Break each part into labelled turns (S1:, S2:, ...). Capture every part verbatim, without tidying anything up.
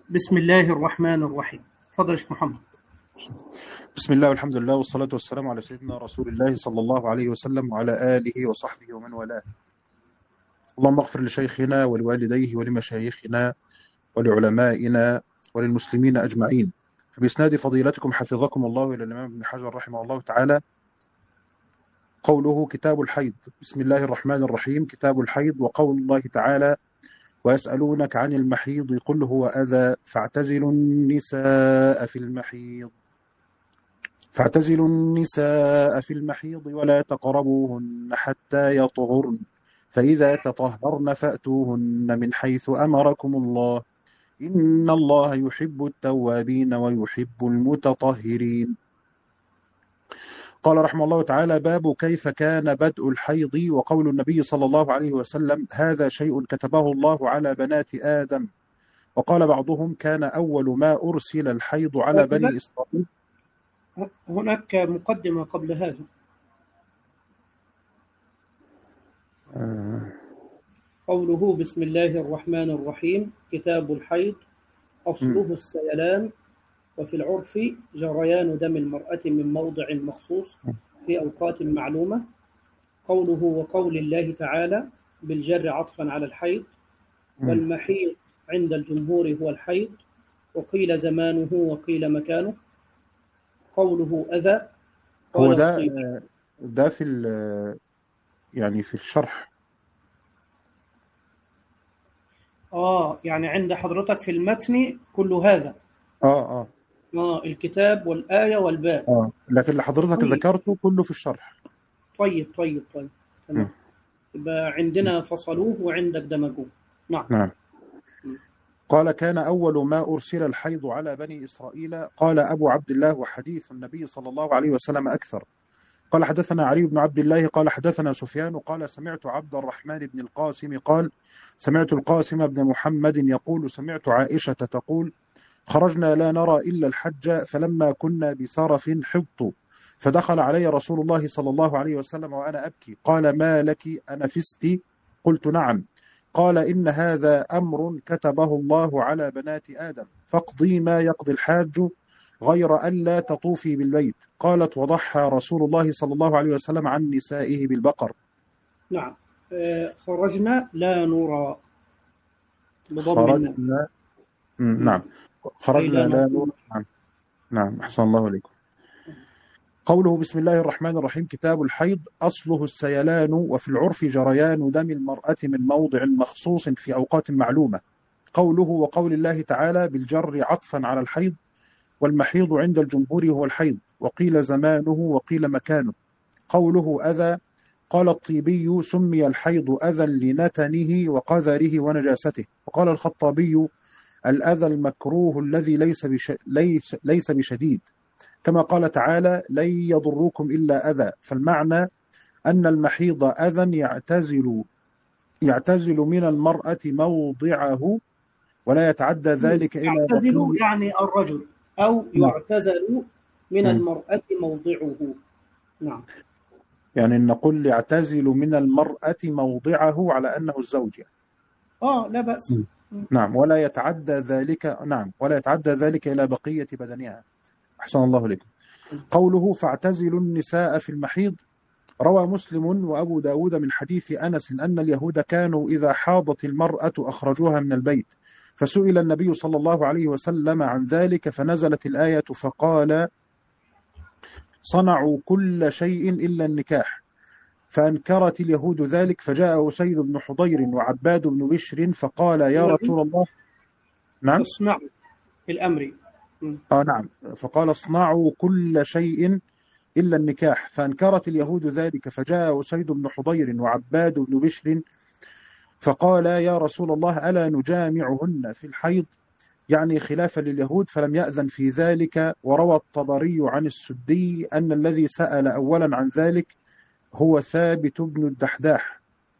S1: بسم الله الرحمن الرحيم. تفضل يا شيخ محمد.
S2: بسم الله والحمد لله والصلاة والسلام على سيدنا رسول الله صلى الله عليه وسلم وعلى آله وصحبه ومن والاه. اللهم اغفر لشيخنا ولوالديه ولمشايخنا ولعلمائنا وللمسلمين أجمعين. فبإسناد فضيلتكم حفظكم الله إلى الإمام ابن حجر رحمه الله تعالى قوله كتاب الحيض. بسم الله الرحمن الرحيم. كتاب الحيض. وقول الله تعالى: ويسألونك عن المحيض قل هو أذى فاعتزلوا النساء في المحيض فاعتزلوا النساء في المحيض ولا تقربوهن حتى يطهرن فإذا تطهرن فأتوهن من حيث أمركم الله إن الله يحب التوابين ويحب المتطهرين. قال رحمه الله تعالى: باب كيف كان بدء الحيض. وقول النبي صلى الله عليه وسلم: هذا شيء كتبه الله على بنات آدم. وقال بعضهم: كان أول ما أرسل الحيض على بني إسرائيل.
S1: هناك مقدمة قبل هذا.
S2: آه.
S1: قوله بسم الله الرحمن الرحيم. كتاب الحيض أصله السيلان، وفي العرف جريان دم المرأة من موضع مخصوص في أوقات معلومة. قوله وقول الله تعالى بالجر عطفا على الحيض. والمحيض عند الجمهور هو الحيض، وقيل زمانه وقيل مكانه. قوله أذى
S2: هو ده ده في يعني في الشرح.
S1: آه يعني عند حضرتك في المتن كل هذا.
S2: آه آه
S1: آه الكتاب والآية والباب.
S2: آه لكن اللي حضرتك
S1: طيب.
S2: ذكرته كله في الشرح.
S1: طيب طيب طيب تمام. يبقى عندنا فصلوه وعندك دمجوه. نعم.
S2: نعم. قال: كان أول ما أرسل الحيض على بني إسرائيل. قال أبو عبد الله: وحديث النبي صلى الله عليه وسلم أكثر. قال: حدثنا علي بن عبد الله قال حدثنا سفيان قال سمعت عبد الرحمن بن القاسم قال سمعت القاسم بن محمد يقول سمعت عائشة تقول: خرجنا لا نرى إلا الحج فلما كنا بسرف حبط فدخل علي رسول الله صلى الله عليه وسلم وأنا أبكي. قال: ما لك أنفست؟ قلت: نعم. قال: إن هذا أمر كتبه الله على بنات آدم، فاقضي ما يقضي الحاج غير ألا تطوفي بالبيت. قالت: وضحى رسول الله صلى الله عليه وسلم عن نسائه بالبقر.
S1: نعم. آه خرجنا لا نرى
S2: خرجنا نعم خرجنا لا نرى. نعم نعم أحسن الله عليكم. قوله بسم الله الرحمن الرحيم. كتاب الحيض أصله السيلان، وفي العرف جريان دم المرأة من موضع مخصوص في أوقات معلومة. قوله وقول الله تعالى بالجر عطفا على الحيض. والمحيض عند الجمهور هو الحيض، وقيل زمانه وقيل مكانه. قوله أذى. قال الطيبي: سمي الحيض أذى لنتنه وقذره ونجاسته. وقال الخطابي: الأذى المكروه الذي ليس بش... ليس... ليس بشديد، كما قال تعالى: لن يضروكم إلا أذى. فالمعنى أن المحيض أذى يعتزل يعتزل من المرأة موضعه ولا يتعدى ذلك إلى
S1: يعتزل يعني الرجل، أو يعتزل من
S2: م.
S1: المرأة موضعه. نعم.
S2: يعني نقول يعتزل من المرأة موضعه على أنه الزوج يعني.
S1: آه لا بأس.
S2: م. نعم. ولا يتعدى ذلك نعم ولا يتعدى ذلك إلى بقية بدنها. أحسن الله لكم. قوله فاعتزلوا النساء في المحيض. روى مسلم وأبو داود من حديث أنس أن اليهود كانوا إذا حاضت المرأة أخرجوها من البيت، فسئل النبي صلى الله عليه وسلم عن ذلك فنزلت الآية فقال: صنعوا كل شيء إلا النكاح. فأنكرت اليهود ذلك، فجاء أسيد بن حضير وعباد بن بشر فقال: يا رسول الله. نعم
S1: اصنعوا في الأمر.
S2: آه نعم فقال: اصنعوا كل شيء إلا النكاح. فأنكرت اليهود ذلك، فجاء أسيد بن حضير وعباد بن بشر فقال: يا رسول الله ألا نجامعهن في الحيض؟ يعني خلافا لليهود، فلم يأذن في ذلك. وروى الطبري عن السدي أن الذي سأل أولا عن ذلك هو ثابت بن الدحداح.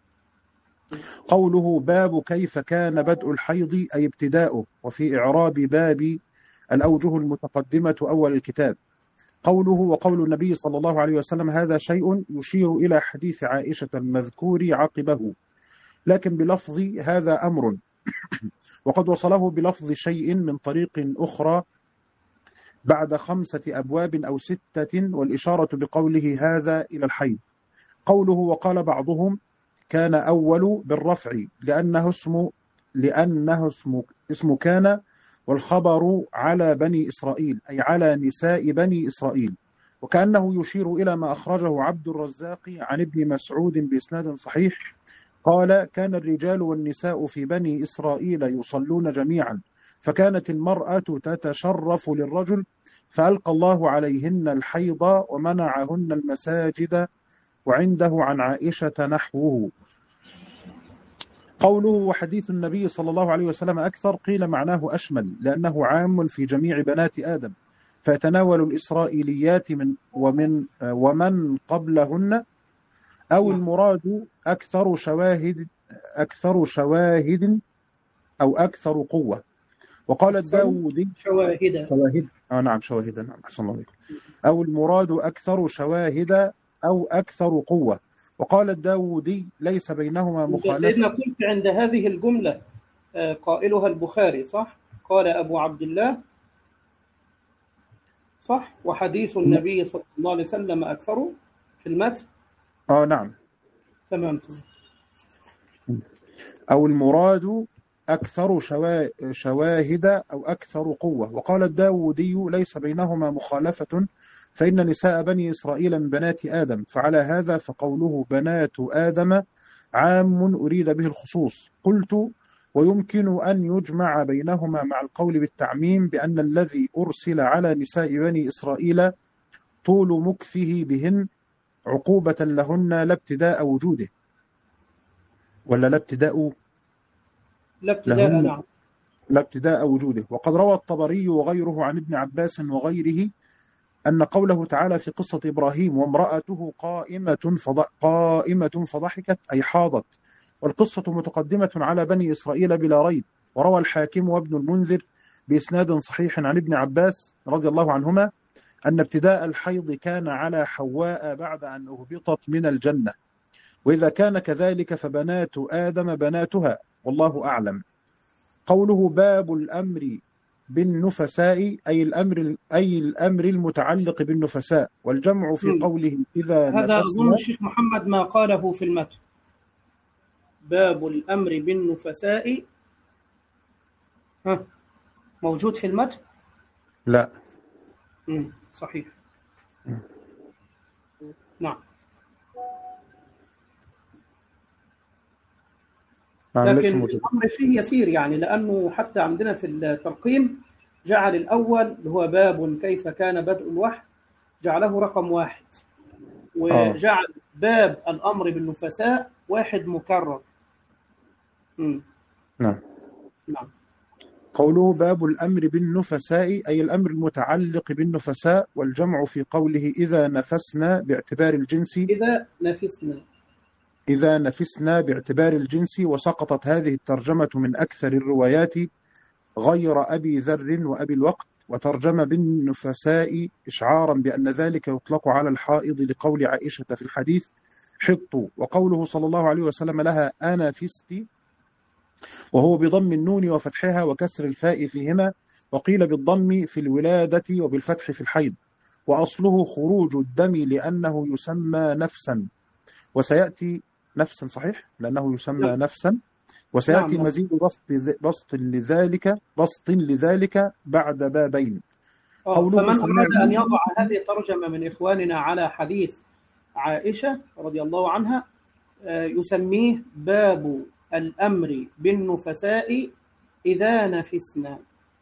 S2: قوله باب كيف كان بدء الحيض أي ابتداؤه، وفي إعراب باب الأوجه المتقدمة أول الكتاب. قوله وقول النبي صلى الله عليه وسلم هذا شيء يشير إلى حديث عائشة المذكور عقبه، لكن بلفظ هذا أمر، وقد وصله بلفظ شيء من طريق أخرى بعد خمسة أبواب أو ستة، والإشارة بقوله هذا إلى الحيض. قوله وقال بعضهم كان أول بالرفع لأنه اسم لأنه اسم اسم كان، والخبر على بني إسرائيل أي على نساء بني إسرائيل، وكأنه يشير إلى ما أخرجه عبد الرزاق عن ابن مسعود بإسناد صحيح قال كان الرجال والنساء في بني إسرائيل يصلون جميعا، فكانت المرأة تتشرف للرجل فألقى الله عليهن الحيض ومنعهن المساجد، وعنده عن عائشة نحوه. قوله وحديث النبي صلى الله عليه وسلم أكثر قيل معناه أشمل لأنه عام في جميع بنات آدم، فيتناول الإسرائيليات من ومن ومن قبلهن، أو المراد أكثر شواهد أكثر شواهد أو أكثر قوة. وقال الداودي
S1: شواهد
S2: شواهد آه نعم شواهد نعم أحسن الله عليكم. أو المراد أكثر شواهد أو أكثر قوة. وقال الداودي ليس بينهما مخالفة.
S1: سيدنا قلت عند هذه الجملة قائلها البخاري صح؟ قال أبو عبد الله صح؟ وحديث النبي صلى الله عليه وسلم أكثر في المتن.
S2: آه نعم
S1: تمام.
S2: أو المراد أكثر شواهد أو أكثر قوة. وقال الداودي ليس بينهما مخالفة فإن نساء بني إسرائيل من بنات آدم، فعلى هذا فقوله بنات آدم عام أريد به الخصوص. قلت ويمكن أن يجمع بينهما مع القول بالتعميم بأن الذي أرسل على نساء بني إسرائيل طول مكثه بهن عقوبة لهن لا ابتداء وجوده، ولا لا ابتداء
S1: لا ابتداء نعم
S2: لا ابتداء وجوده. وقد روى الطبري وغيره عن ابن عباس وغيره أن قوله تعالى في قصة إبراهيم وامرأته قائمة قائمة فضحكت أي حاضت، والقصة متقدمة على بني إسرائيل بلا ريب. وروى الحاكم وابن المنذر بإسناد صحيح عن ابن عباس رضي الله عنهما أن ابتداء الحيض كان على حواء بعد أن أهبطت من الجنة، وإذا كان كذلك فبنات آدم بناتها والله أعلم. قوله باب الأمر بالنفساء أي الأمر أي الأمر المتعلق بالنفساء، والجمع في قوله إذا
S1: هذا أظن الشيخ محمد ما قاله في المتن. باب الأمر بالنفساء ها موجود في المتن؟
S2: لا
S1: مم. صحيح.
S2: مم.
S1: نعم.
S2: لكن
S1: الأمر فيه يسير يعني، لأنه حتى عندنا في الترقيم جعل الأول اللي هو باب كيف كان بدء الوحي جعله رقم واحد، وجعل باب الأمر بالنفساء واحد مكرر. مم.
S2: نعم.
S1: نعم.
S2: قوله باب الأمر بالنفساء أي الأمر المتعلق بالنفساء، والجمع في قوله إذا نفسنا باعتبار الجنس
S1: إذا نفسنا
S2: إذا نفسنا باعتبار الجنس. وسقطت هذه الترجمة من أكثر الروايات غير أبي ذر وأبي الوقت، وترجم بالنفساء إشعارا بأن ذلك يطلق على الحائض لقول عائشة في الحديث حط. وقوله صلى الله عليه وسلم لها أنا فستي وهو بضم النون وفتحها وكسر الفاء فيهما، وقيل بالضم في الولادة وبالفتح في الحيض. وأصله خروج الدم لأنه يسمى نفسا، وسيأتي نفسا صحيح لأنه يسمى نعم. نفسا وسيأتي نعم. مزيد بسط بسط لذلك بسط لذلك بعد بابين.
S1: فمن أراد أن يضع هذه الترجمة من إخواننا على حديث عائشة رضي الله عنها يسميه باب الأمر بالنفساء إذا نفسنا.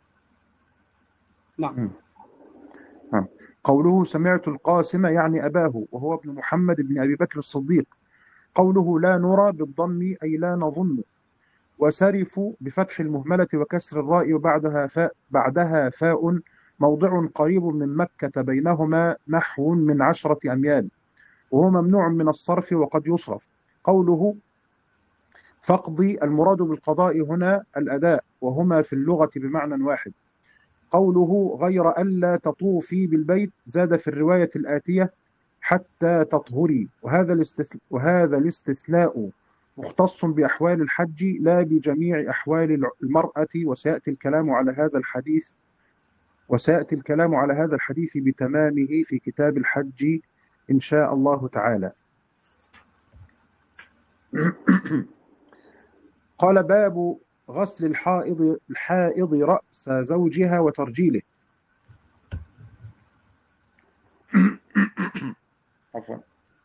S1: نعم.
S2: نعم. قوله سمعت القاسم يعني أباه وهو ابن محمد بن أبي بكر الصديق. قوله لا نرى بالضم أي لا نظن. وسرف بفتح المهملة وكسر الراء وبعدها فاء بعدها فاء موضع قريب من مكة بينهما نحو من عشرة أميال، وهو ممنوع من الصرف وقد يصرف. قوله فقضي المراد بالقضاء هنا الأداء، وهما في اللغة بمعنى واحد. قوله غير ألا تطوفي بالبيت زاد في الرواية الآتية حتى تطهري، وهذا الاستثناء, وهذا الاستثناء مختص بأحوال الحج لا بجميع أحوال المرأة، وسيأتي الكلام على هذا الحديث وسيأتي الكلام على هذا الحديث بتمامه في كتاب الحج إن شاء الله تعالى. قال: باب غسل الحائض الحائض رأس زوجها وترجيله. عفوا.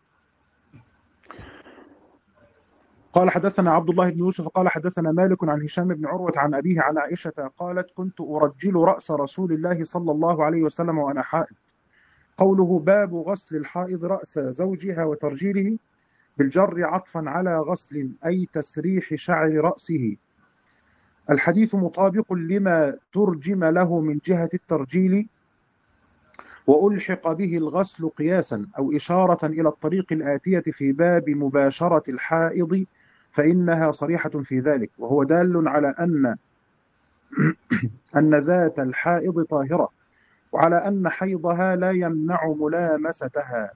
S2: قال: حدثنا عبد الله بن يوسف قال حدثنا مالك عن هشام بن عروة عن أبيه عن عائشة قالت: كنت أرجل رأس رسول الله صلى الله عليه وسلم وأنا حائض. قوله: باب غسل الحائض رأس زوجها وترجيله بالجر عطفا على غسل أي تسريح شعر رأسه. الحديث مطابق لما ترجم له من جهة الترجيل، وألحق به الغسل قياسا أو إشارة إلى الطريق الآتية في باب مباشرة الحائض، فإنها صريحة في ذلك، وهو دال على أن أن ذات الحائض طاهرة، وعلى أن حيضها لا يمنع ملامستها.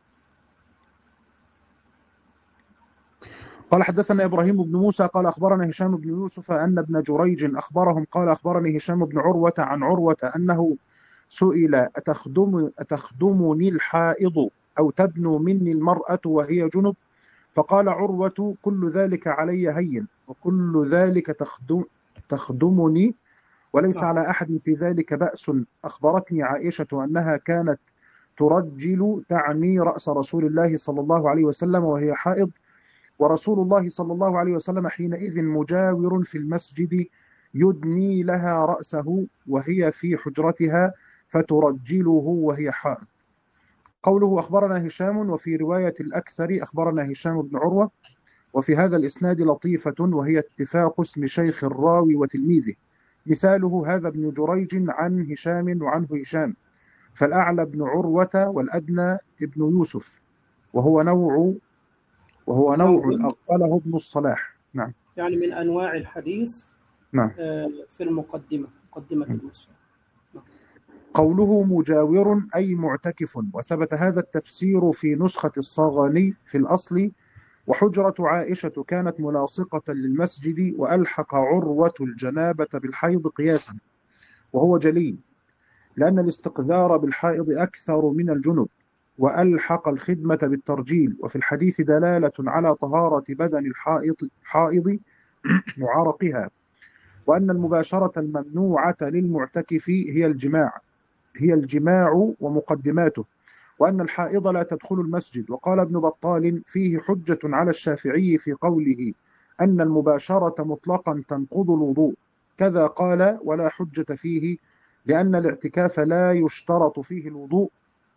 S2: قال: حدثنا إبراهيم بن موسى قال أخبرنا هشام بن يوسف أن ابن جريج أخبرهم قال أخبرني هشام بن عروة عن عروة أنه سئل: أتخدم أتخدمني الحائض أو تدنو مني المرأة وهي جنب؟ فقال عروة: كل ذلك علي هين، وكل ذلك تخدم تخدمني، وليس على أحد في ذلك بأس. أخبرتني عائشة أنها كانت ترجل تعني رأس رسول الله صلى الله عليه وسلم وهي حائض، ورسول الله صلى الله عليه وسلم حينئذ مجاور في المسجد يدني لها رأسه وهي في حجرتها فترجله وهي حائض. قوله: أخبرنا هشام، وفي رواية الأكثر أخبرنا هشام بن عروة، وفي هذا الإسناد لطيفة وهي اتفاق اسم شيخ الراوي وتلميذه، مثاله هذا ابن جريج عن هشام وعنه هشام، فالأعلى ابن عروة والأدنى ابن يوسف، وهو نوع وهو نوع أقله ابن الصلاح. نعم.
S1: يعني من أنواع الحديث.
S2: نعم.
S1: في المقدمة مقدمة المسلم.
S2: قوله مجاور أي معتكف، وثبت هذا التفسير في نسخة الصاغاني في الأصل: وحجرة عائشة كانت ملاصقة للمسجد، وألحق عروة الجنابة بالحيض قياسا، وهو جلي لأن الاستقذار بالحائض أكثر من الجنب، وألحق الخدمة بالترجيل. وفي الحديث دلالة على طهارة بدن الحائض حائض وعرقها، وأن المباشرة الممنوعة للمعتكف هي الجماع هي الجماع ومقدماته، وأن الحائض لا تدخل المسجد. وقال ابن بطال: فيه حجة على الشافعي في قوله أن المباشرة مطلقا تنقض الوضوء، كذا قال: ولا حجة فيه لأن الاعتكاف لا يشترط فيه الوضوء،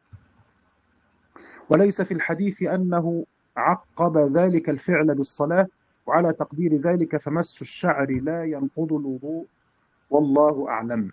S2: وليس في الحديث أنه عقب ذلك الفعل بالصلاة، وعلى تقدير ذلك فمس الشعر لا ينقض الوضوء، والله أعلم.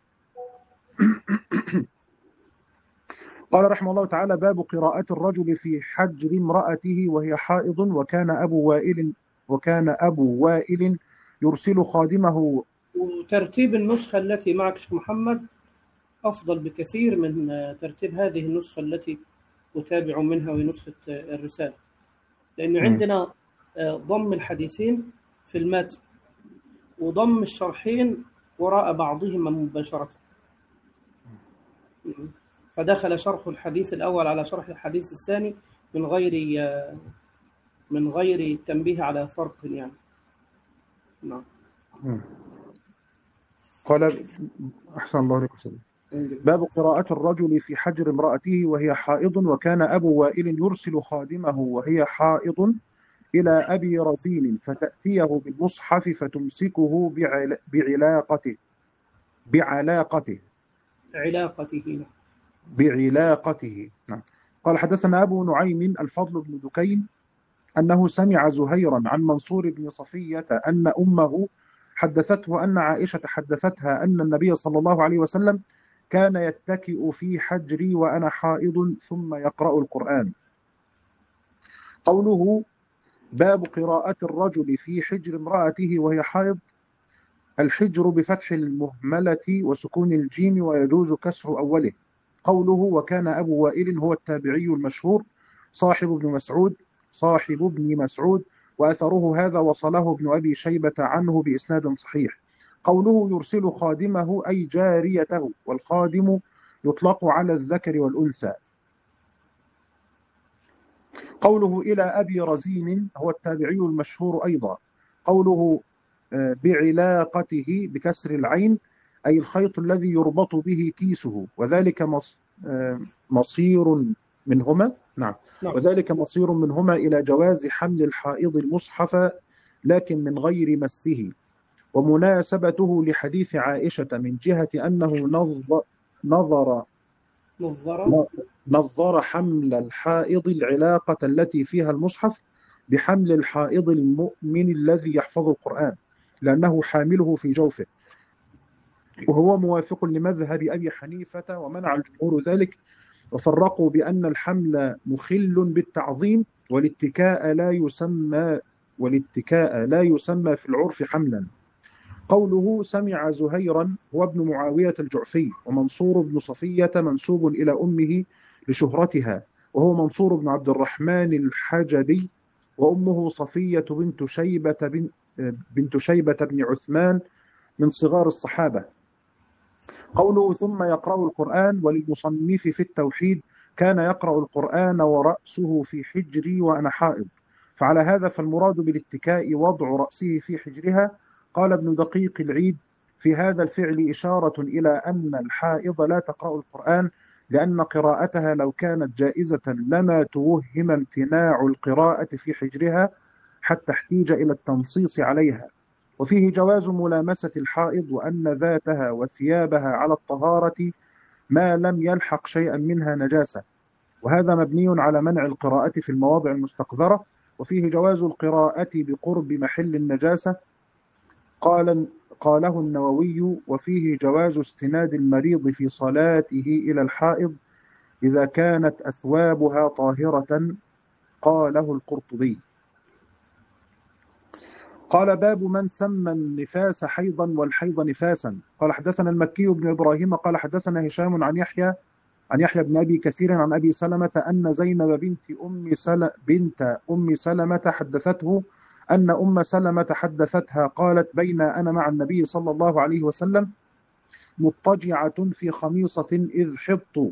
S2: قال رحمه الله تعالى: باب قراءة الرجل في حجر امرأته وهي حائض، وكان أبو وائل وكان أبو وائل يرسل خادمه.
S1: وترتيب النسخة التي معك شيخ محمد أفضل بكثير من ترتيب هذه النسخة التي أتابع منها ونسخة الرسالة، لأن عندنا ضم الحديثين في المتن وضم الشرحين وراء بعضهما مباشرة، فدخل شرح الحديث الأول على شرح الحديث الثاني من غير من غير تنبيه على فرق يعني. نعم.
S2: قال: أحسن الله عليكم وسلم. باب قراءة الرجل في حجر امرأته وهي حائض، وكان أبو وائل يرسل خادمه وهي حائض إلى أبي رزين فتأتيه بالمصحف فتمسكه بعل... بعلاقته بعلاقته
S1: علاقته
S2: بعلاقته نعم. قال: حدثنا أبو نعيم الفضل بن دكين أنه سمع زهيرا عن منصور بن صفية أن أمه حدثته أن عائشة حدثتها أن النبي صلى الله عليه وسلم كان يتكئ في حجري وأنا حائض ثم يقرأ القرآن. قوله: باب قراءة الرجل في حجر امرأته وهي حائض، الحجر بفتح المهملة وسكون الجيم ويجوز كسر أوله. قوله: وكان أبو وائل هو التابعي المشهور صاحب ابن مسعود صاحب ابن مسعود وأثره هذا وصله ابن أبي شيبة عنه بإسناد صحيح. قوله يرسل خادمه أي جاريته، والخادم يطلق على الذكر والأنثى. قوله إلى أبي رزين هو التابعي المشهور أيضا. قوله بعلاقته بكسر العين أي الخيط الذي يربط به كيسه، وذلك مصير منهما نعم وذلك مصير منهما إلى جواز حمل الحائض المصحف لكن من غير مسه، ومناسبته لحديث عائشة من جهة أنه نظر نظر
S1: نظر,
S2: نظر حمل الحائض العلاقة التي فيها المصحف بحمل الحائض المؤمن الذي يحفظ القرآن لأنه حامله في جوفه، وهو موافق لمذهب أبي حنيفة ومنع الجمهور ذلك، وفرقوا بأن الحمل مخل بالتعظيم والاتكاء لا يسمى والاتكاء لا يسمى في العرف حملا. قوله سمع زهيرا هو ابن معاوية الجعفي، ومنصور بن صفية منسوب إلى أمه لشهرتها، وهو منصور بن عبد الرحمن الحجبي، وأمه صفية بنت شيبة بن بنت شيبة بن عثمان من صغار الصحابة. قوله ثم يقرأ القرآن، وللمصنف في التوحيد كان يقرأ القرآن ورأسه في حجري وأنا حائض، فعلى هذا فالمراد بالاتكاء وضع رأسه في حجرها. قال ابن دقيق العيد في هذا الفعل إشارة إلى أن الحائض لا تقرأ القرآن، لأن قراءتها لو كانت جائزة لما توهم امتناع القراءة في حجرها حتى احتيج إلى التنصيص عليها. وفيه جواز ملامسة الحائض وأن ذاتها وثيابها على الطهارة ما لم يلحق شيئا منها نجاسة، وهذا مبني على منع القراءة في المواضع المستقذرة. وفيه جواز القراءة بقرب محل النجاسة، قال قاله النووي. وفيه جواز استناد المريض في صلاته إلى الحائض إذا كانت أثوابها طاهرة، قاله القرطبي. قال باب من سمى النفاس حيضا والحيض نفاسا. قال حدثنا المكي بن إبراهيم قال حدثنا هشام عن يحيى عن يحيى بن أبي كثير عن أبي سلمة أن زينب بنت أم سل بنت أم سلمة حدثته أن أم سلمة حدثتها قالت بين أنا مع النبي صلى الله عليه وسلم مضطجعة في خميصة إذ حضت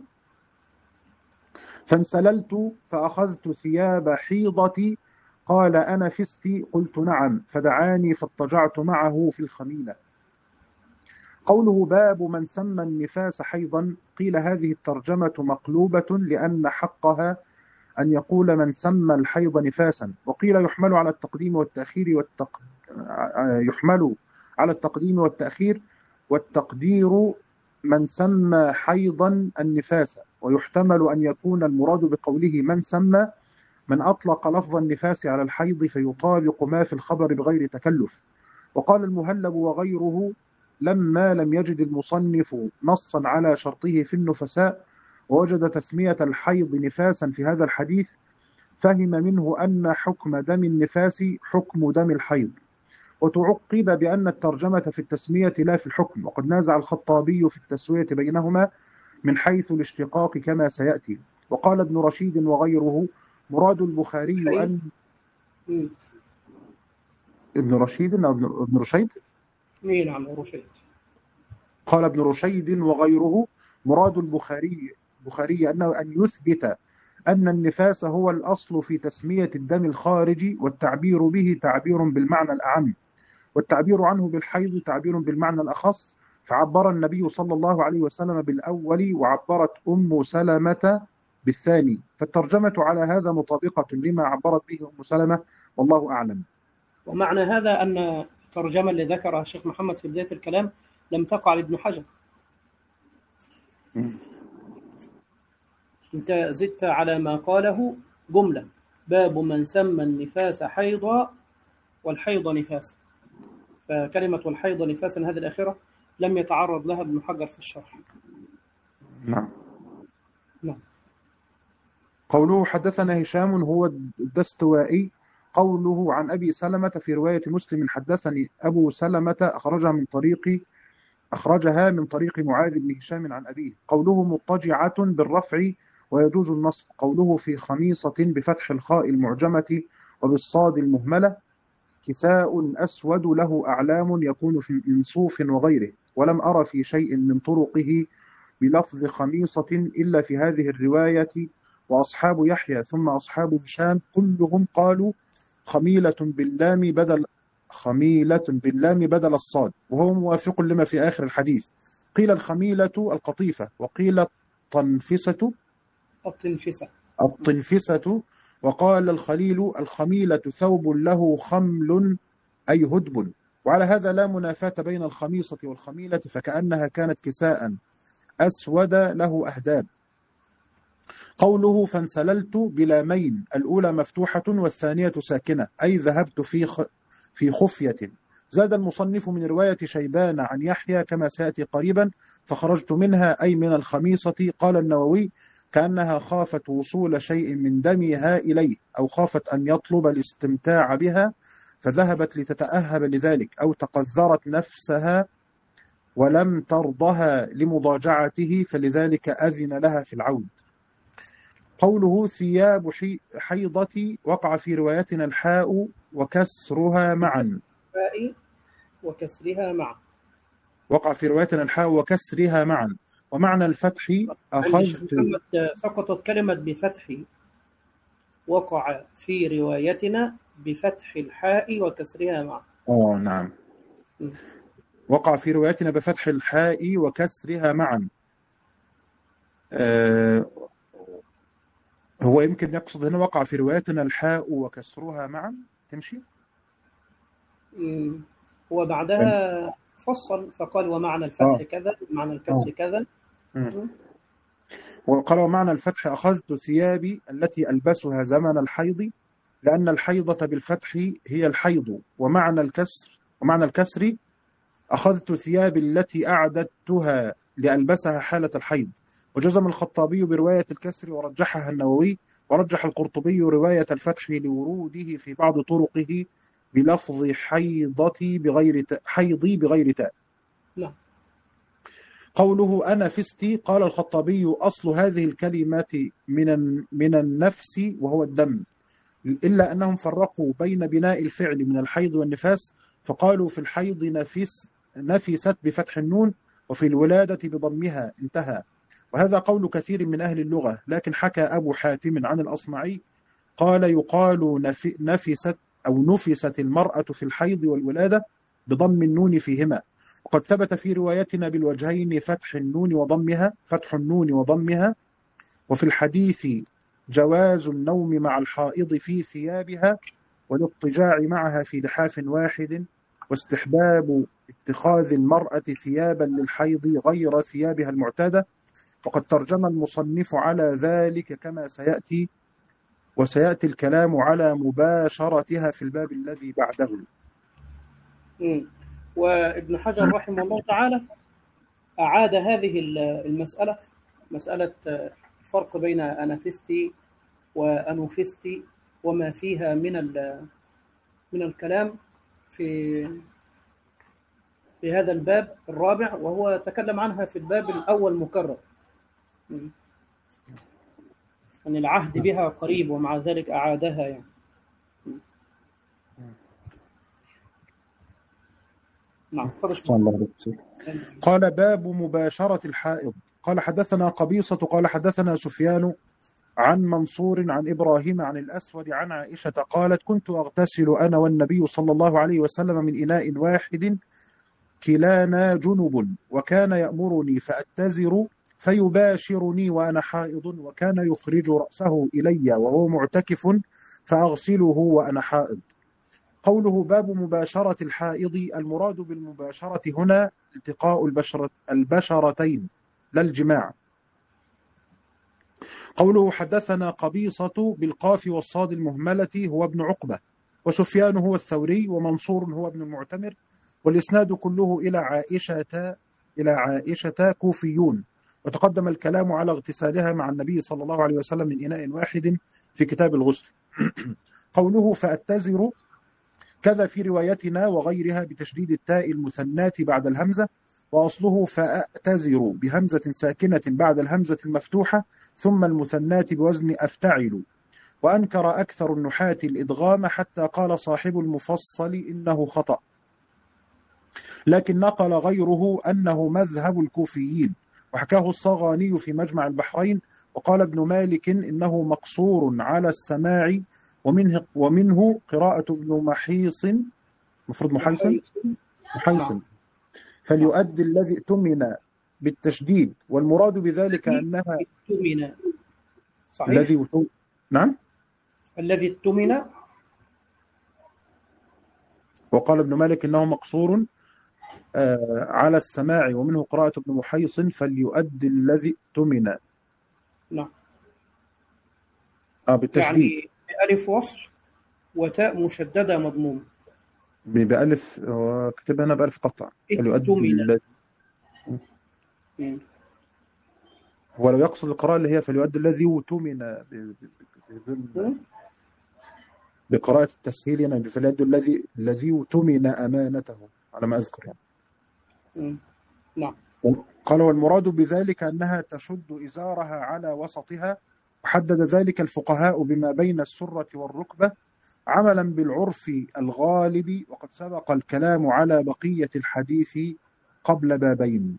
S2: فانسللت فأخذت ثياب حيضتي، قال أنا فستي؟ قلت نعم، فدعاني فاضطجعت معه في الخميلة. قوله باب من سمى النفاس حيضا، قيل هذه الترجمة مقلوبة لأن حقها أن يقول من سمى الحيض نفاسا، وقيل يحمل على التقديم والتأخير والتق... يحمل على التقديم والتأخير والتقدير من سمى حيضا النفاس، ويحتمل أن يكون المراد بقوله من سمى من أطلق لفظ النفاس على الحيض فيطابق ما في الخبر بغير تكلف. وقال المهلب وغيره لما لم يجد المصنف نصا على شرطه في النفساء ووجد تسمية الحيض نفاسا في هذا الحديث فهم منه أن حكم دم النفاس حكم دم الحيض، وتعقب بأن الترجمة في التسمية لا في الحكم، وقد نازع الخطابي في التسوية بينهما من حيث الاشتقاق كما سيأتي. وقال ابن رشيد وغيره مراد البخاري أن
S1: مم.
S2: ابن رشيد أو ابن رشيد
S1: مين عم رشيد
S2: قال ابن رشيد وغيره مراد البخاري البخاري أنه أن يثبت أن النفاس هو الأصل في تسمية الدم الخارجي، والتعبير به تعبير بالمعنى الأعم، والتعبير عنه بالحيض تعبير بالمعنى الأخص، فعبر النبي صلى الله عليه وسلم بالأول وعبرت أم سلمة بالثاني، فالترجمة على هذا مطابقة لما عبرت به أم سلمة والله أعلم.
S1: ومعنى هذا أن الترجمة اللي ذكرها الشيخ محمد في بداية الكلام لم تقع لابن حجر.
S2: م.
S1: أنت زدت على ما قاله جملة باب من سمى النفاس حيضا والحيض نفاسا، فكلمة والحيض نفاسا هذه الأخيرة لم يتعرض لها ابن حجر في الشرح.
S2: نعم.
S1: نعم.
S2: قوله حدثنا هشام هو الدستوائي. قوله عن أبي سلمة في رواية مسلم حدثني أبو سلمة أخرجها من طريق أخرجها من طريق معاذ بن هشام عن أبيه. قوله مضطجعة بالرفع ويجوز النصب. قوله في خميصة بفتح الخاء المعجمة وبالصاد المهملة كساء أسود له أعلام يكون من صوف وغيره، ولم أرى في شيء من طرقه بلفظ خميصة إلا في هذه الرواية. وأصحاب يحيى ثم أصحاب هشام كلهم قالوا خميلة باللام بدل خميلة باللام بدل الصاد، وهو موافق لما في آخر الحديث. قيل الخميلة القطيفة، وقيل الطنفسة
S1: الطنفسة
S2: الطنفسة، وقال الخليل الخميلة ثوب له خمل أي هدب. وعلى هذا لا منافاة بين الخميصة والخميلة، فكأنها كانت كساء أسود له أهداب. قوله فانسللت بلامين، الأولى مفتوحة والثانية ساكنة، أي ذهبت في خ... في خفية. زاد المصنف من رواية شيبان عن يحيى كما سيأتي قريبا فخرجت منها، أي من الخميصة. قال النووي كأنها خافت وصول شيء من دمها إليه، أو خافت أن يطلب الاستمتاع بها فذهبت لتتأهب لذلك، أو تقذرت نفسها ولم ترضها لمضاجعته فلذلك أذن لها في العود. قوله ثياب حيضة وقع في روايتنا الحاء وكسرها معا
S1: وكسرها معا
S2: وقع في روايتنا الحاء وكسرها معا. ومعنى الفتح أخذت
S1: سقطت كلمة بفتح، وقع في روايتنا بفتح الحاء وكسرها معا.
S2: آه نعم م. وقع في روايتنا بفتح الحاء وكسرها معا. آه هو يمكن يقصد هنا وقع في روايتنا الحاء وكسرها معا تمشي.
S1: هو بعدها فصل فقال ومعنى الفتح آه. كذا ومعنى الكسر آه. كذا.
S2: وقال ومعنى الفتح أخذت ثيابي التي ألبسها زمن الحيض، لأن الحيضة بالفتح هي الحيض. ومعنى الكسر ومعنى الكسر أخذت ثيابي التي أعددتها لألبسها حالة الحيض. وجزم الخطابي برواية الكسر ورجحها النووي، ورجح القرطبي رواية الفتح لوروده في بعض طرقه بلفظ حيضتي بغير تاء حيضي بغير تاء.
S1: لا.
S2: قوله أنا فستي، قال الخطابي أصل هذه الكلمات من من النفس وهو الدم، إلا أنهم فرقوا بين بناء الفعل من الحيض والنفاس، فقالوا في الحيض نفس نفست بفتح النون، وفي الولادة بضمها، انتهى. وهذا قول كثير من أهل اللغة، لكن حكى أبو حاتم عن الأصمعي قال يقال نفست أو نفست المرأة في الحيض والولادة بضم النون فيهما. وقد ثبت في روايتنا بالوجهين فتح النون وضمها فتح النون وضمها. وفي الحديث جواز النوم مع الحائض في ثيابها والاضطجاع معها في لحاف واحد، واستحباب اتخاذ المرأة ثيابا للحيض غير ثيابها المعتادة. وقد ترجم المصنف على ذلك كما سيأتي، وسيأتي الكلام على مباشرتها في الباب الذي بعده.
S1: وابن حجر رحمه الله تعالى أعاد هذه المسألة، مسألة الفرق بين أنفستي وأنوفستي وما فيها من من الكلام في في هذا الباب الرابع، وهو تكلم عنها في الباب الأول مكرر، أن العهد بها قريب ومع ذلك أعادها يعني. نعم.
S2: قال باب مباشرة الحائض. قال حدثنا قبيصة قال حدثنا سفيان عن منصور عن إبراهيم عن الأسود عن عائشة قالت كنت أغتسل أنا والنبي صلى الله عليه وسلم من إناء واحد كلانا جنب، وكان يأمرني فأتزر فيباشرني وأنا حائض، وكان يخرج رأسه إلي وهو معتكف فأغسله وأنا حائض. قوله باب مباشرة الحائض، المراد بالمباشرة هنا التقاء البشرة البشرتين لا الجماع. قوله حدثنا قبيصة بالقاف والصاد المهملة هو ابن عقبة، وسفيان هو الثوري، ومنصور هو ابن المعتمر، والإسناد كله إلى عائشة إلى عائشة كوفيون. وتقدم الكلام على اغتسالها مع النبي صلى الله عليه وسلم من إناء واحد في كتاب الغسل. قوله فأتزر كذا في روايتنا وغيرها بتشديد التاء المثناة بعد الهمزة، وأصله فأتزر بهمزة ساكنة بعد الهمزة المفتوحة ثم المثناة بوزن أفتعل. وأنكر أكثر النحاة الإدغام حتى قال صاحب المفصل إنه خطأ، لكن نقل غيره أنه مذهب الكوفيين، وحكاه الصغاني في مجمع البحرين. وقال ابن مالك إنه مقصور على السماع، ومنه, ومنه قراءة ابن محيص، مفروض محيصن محيصن فليؤدي الذي اؤتمن بالتشديد، والمراد بذلك أنها
S1: اؤتمن صحيح.
S2: الذي نعم
S1: الذي اؤتمن.
S2: وقال ابن مالك إنه مقصور آه على السماع، ومنه قراءة ابن محيص فليؤدي الذي اؤتمن.
S1: نعم
S2: آه بالتشديد،
S1: يعني بألف وصل وتاء مشددة مضموم،
S2: بألف كتبها هنا بألف قطع فليؤدي الذي. هو لو يقصد القراءة اللي هي فليؤدي الذي اؤتمن بقراءة التسهيل، يعني فليؤدي الذي الذي اؤتمن أمانته على ما أذكر يعني.
S1: نعم.
S2: قال والمراد بذلك أنها تشد إزارها على وسطها، وحدد ذلك الفقهاء بما بين السرة والركبة عملا بالعرف الغالب، وقد سبق الكلام على بقية الحديث قبل بابين.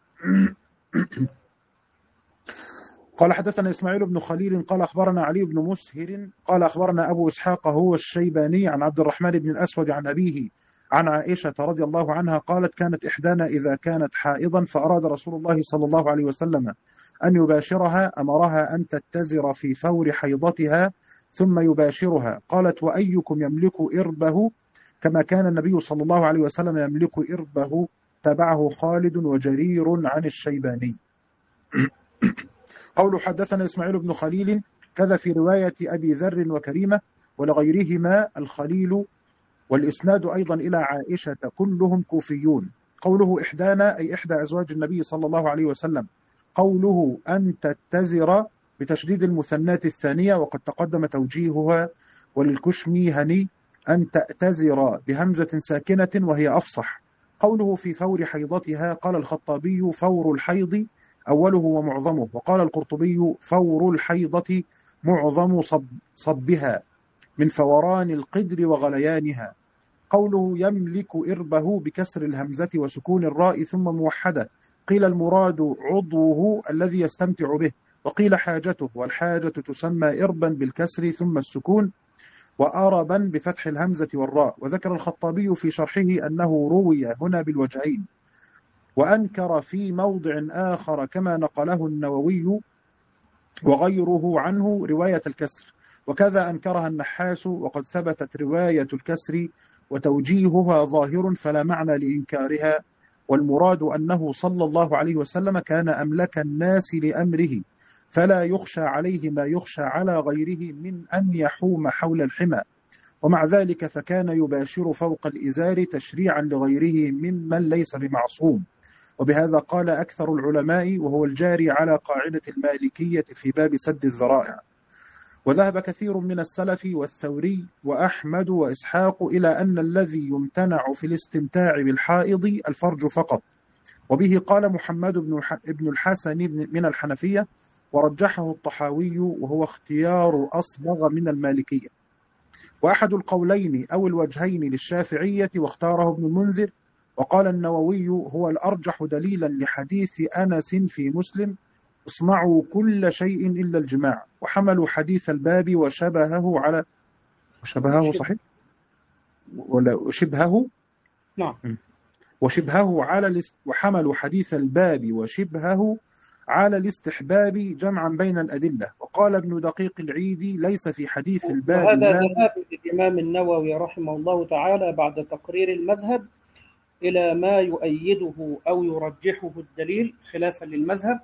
S2: قال حدثنا إسماعيل بن خليل قال أخبرنا علي بن مسهر قال أخبرنا أبو إسحاق هو الشيباني عن عبد الرحمن بن الأسود عن أبيه عن عائشة رضي الله عنها قالت كانت إحدانا إذا كانت حائضا فأراد رسول الله صلى الله عليه وسلم أن يباشرها أمرها أن تتزر في فور حيضتها ثم يباشرها. قالت وأيكم يملك إربه كما كان النبي صلى الله عليه وسلم يملك إربه. تبعه خالد وجرير عن الشيباني. قول حدثنا إسماعيل بن خليل كذا في رواية أبي ذر وكريمة ولغيرهما الخليل، والإسناد أيضا إلى عائشة كلهم كوفيون. قوله إحدانا أي إحدى أزواج النبي صلى الله عليه وسلم. قوله أن تتزر بتشديد المثنات الثانية وقد تقدم توجيهها، وللكشميهني أن تأتزر بهمزة ساكنة وهي أفصح. قوله في فور حيضتها قال الخطابي فور الحيض أوله ومعظمه، وقال القرطبي فور الحيضة معظم صب صبها من فوران القدر وغليانها. قوله يملك إربه بكسر الهمزة وسكون الراء ثم موحدة، قيل المراد عضوه الذي يستمتع به، وقيل حاجته، والحاجة تسمى إربا بالكسر ثم السكون، وأربا بفتح الهمزة والراء. وذكر الخطابي في شرحه أنه روي هنا بالوجهين، وأنكر في موضع آخر كما نقله النووي وغيره عنه رواية الكسر، وكذا أنكرها النحاس، وقد ثبتت رواية الكسر وتوجيهها ظاهر فلا معنى لإنكارها. والمراد أنه صلى الله عليه وسلم كان أملك الناس لأمره، فلا يخشى عليه ما يخشى على غيره من أن يحوم حول الحمى، ومع ذلك فكان يباشر فوق الإزار تشريعا لغيره ممن ليس بمعصوم. وبهذا قال أكثر العلماء، وهو الجاري على قاعدة المالكية في باب سد الذرائع. وذهب كثير من السلف والثوري وأحمد وإسحاق إلى أن الذي يمتنع في الاستمتاع بالحائض الفرج فقط، وبه قال محمد بن الحسن من الحنفية، ورجحه الطحاوي وهو اختيار أصبغ من المالكية. وأحد القولين أو الوجهين للشافعية واختاره ابن المنذر. وقال النووي هو الأرجح دليلا لحديث أنس في مسلم اصنعوا كل شيء إلا الجماع، وحملوا حديث الباب وشبهه على وشبهه صحيح ولا شبهه
S1: نعم
S2: وشبهه على الاست... وحملوا حديث الباب وشبهه على الاستحباب جمعا بين الأدلة. وقال ابن دقيق العيدي ليس في حديث الباب
S1: وهذا
S2: ما...
S1: ذهاب الإمام النووي رحمه الله تعالى بعد تقرير المذهب إلى ما يؤيده أو يرجحه الدليل خلافا للمذهب،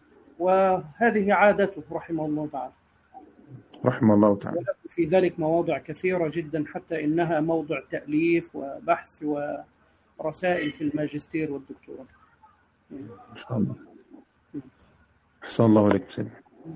S1: وهذه عادته رحمه الله تعالى
S2: رحمه الله تعالى.
S1: وله في ذلك مواضع كثيرة جدا، حتى إنها موضع تأليف وبحث ورسائل في الماجستير والدكتوراه.
S2: ما شاء الله. أحسن الله عليك سيدنا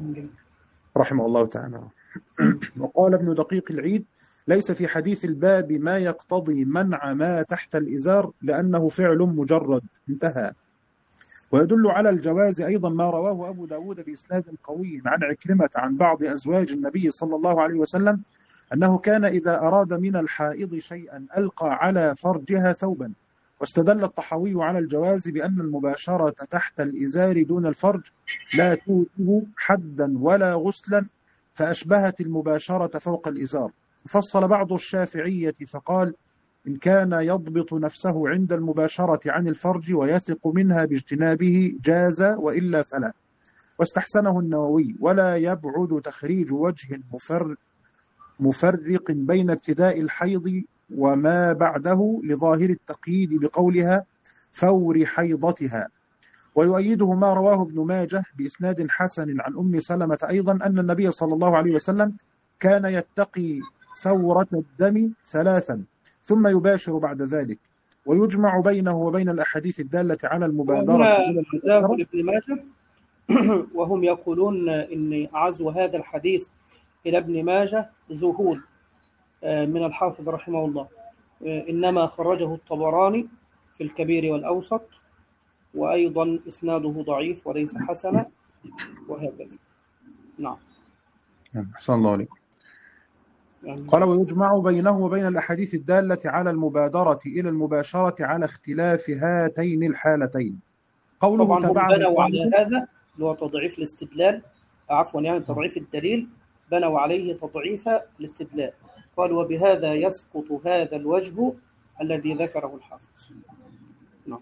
S2: رحمه الله تعالى. وقال ابن دقيق العيد ليس في حديث الباب ما يقتضي منع ما تحت الإزار لأنه فعل مجرد، انتهى. ويدل على الجواز أيضا ما رواه أبو داود بإسناد قوي عن عكرمة عن بعض أزواج النبي صلى الله عليه وسلم أنه كان إذا أراد من الحائض شيئا ألقى على فرجها ثوبا. واستدل الطحاوي على الجواز بأن المباشرة تحت الإزار دون الفرج لا توجب حدا ولا غسلا، فأشبهت المباشرة فوق الإزار. فصل بعض الشافعية فقال إن كان يضبط نفسه عند المباشرة عن الفرج ويثق منها باجتنابه جاز، وإلا فلا. واستحسنه النووي ولا يبعد تخريج وجه مفر مفرق بين ابتداء الحيض وما بعده لظاهر التقييد بقولها فور حيضتها. ويؤيده ما رواه ابن ماجه بإسناد حسن عن أم سلمة أيضا أن النبي صلى الله عليه وسلم كان يتقي ثورة الدم ثلاثا ثم يباشر بعد ذلك. ويجمع بينه وبين الأحاديث الدالة على المبادرة إلى
S1: المباشرة ابن ماجه وهم يقولون إن عزو هذا الحديث إلى ابن ماجه ذهول من الحافظ رحمه الله، إنما خرجه الطبراني في الكبير والأوسط، وأيضا إسناده ضعيف وليس حسنا، وهكذا. نعم.
S2: أحسن الله عليكم. قال ويجمع بينه وبين الأحاديث الدالة على المبادرة إلى المباشرة على اختلاف هاتين الحالتين. قوله
S1: طبعا هم بنوا على هذا اللي هو تضعيف الاستدلال، عفوا يعني تضعيف الدليل، بنوا عليه تضعيف الاستدلال. قال وبهذا يسقط هذا الوجه الذي ذكره الحافظ. نعم.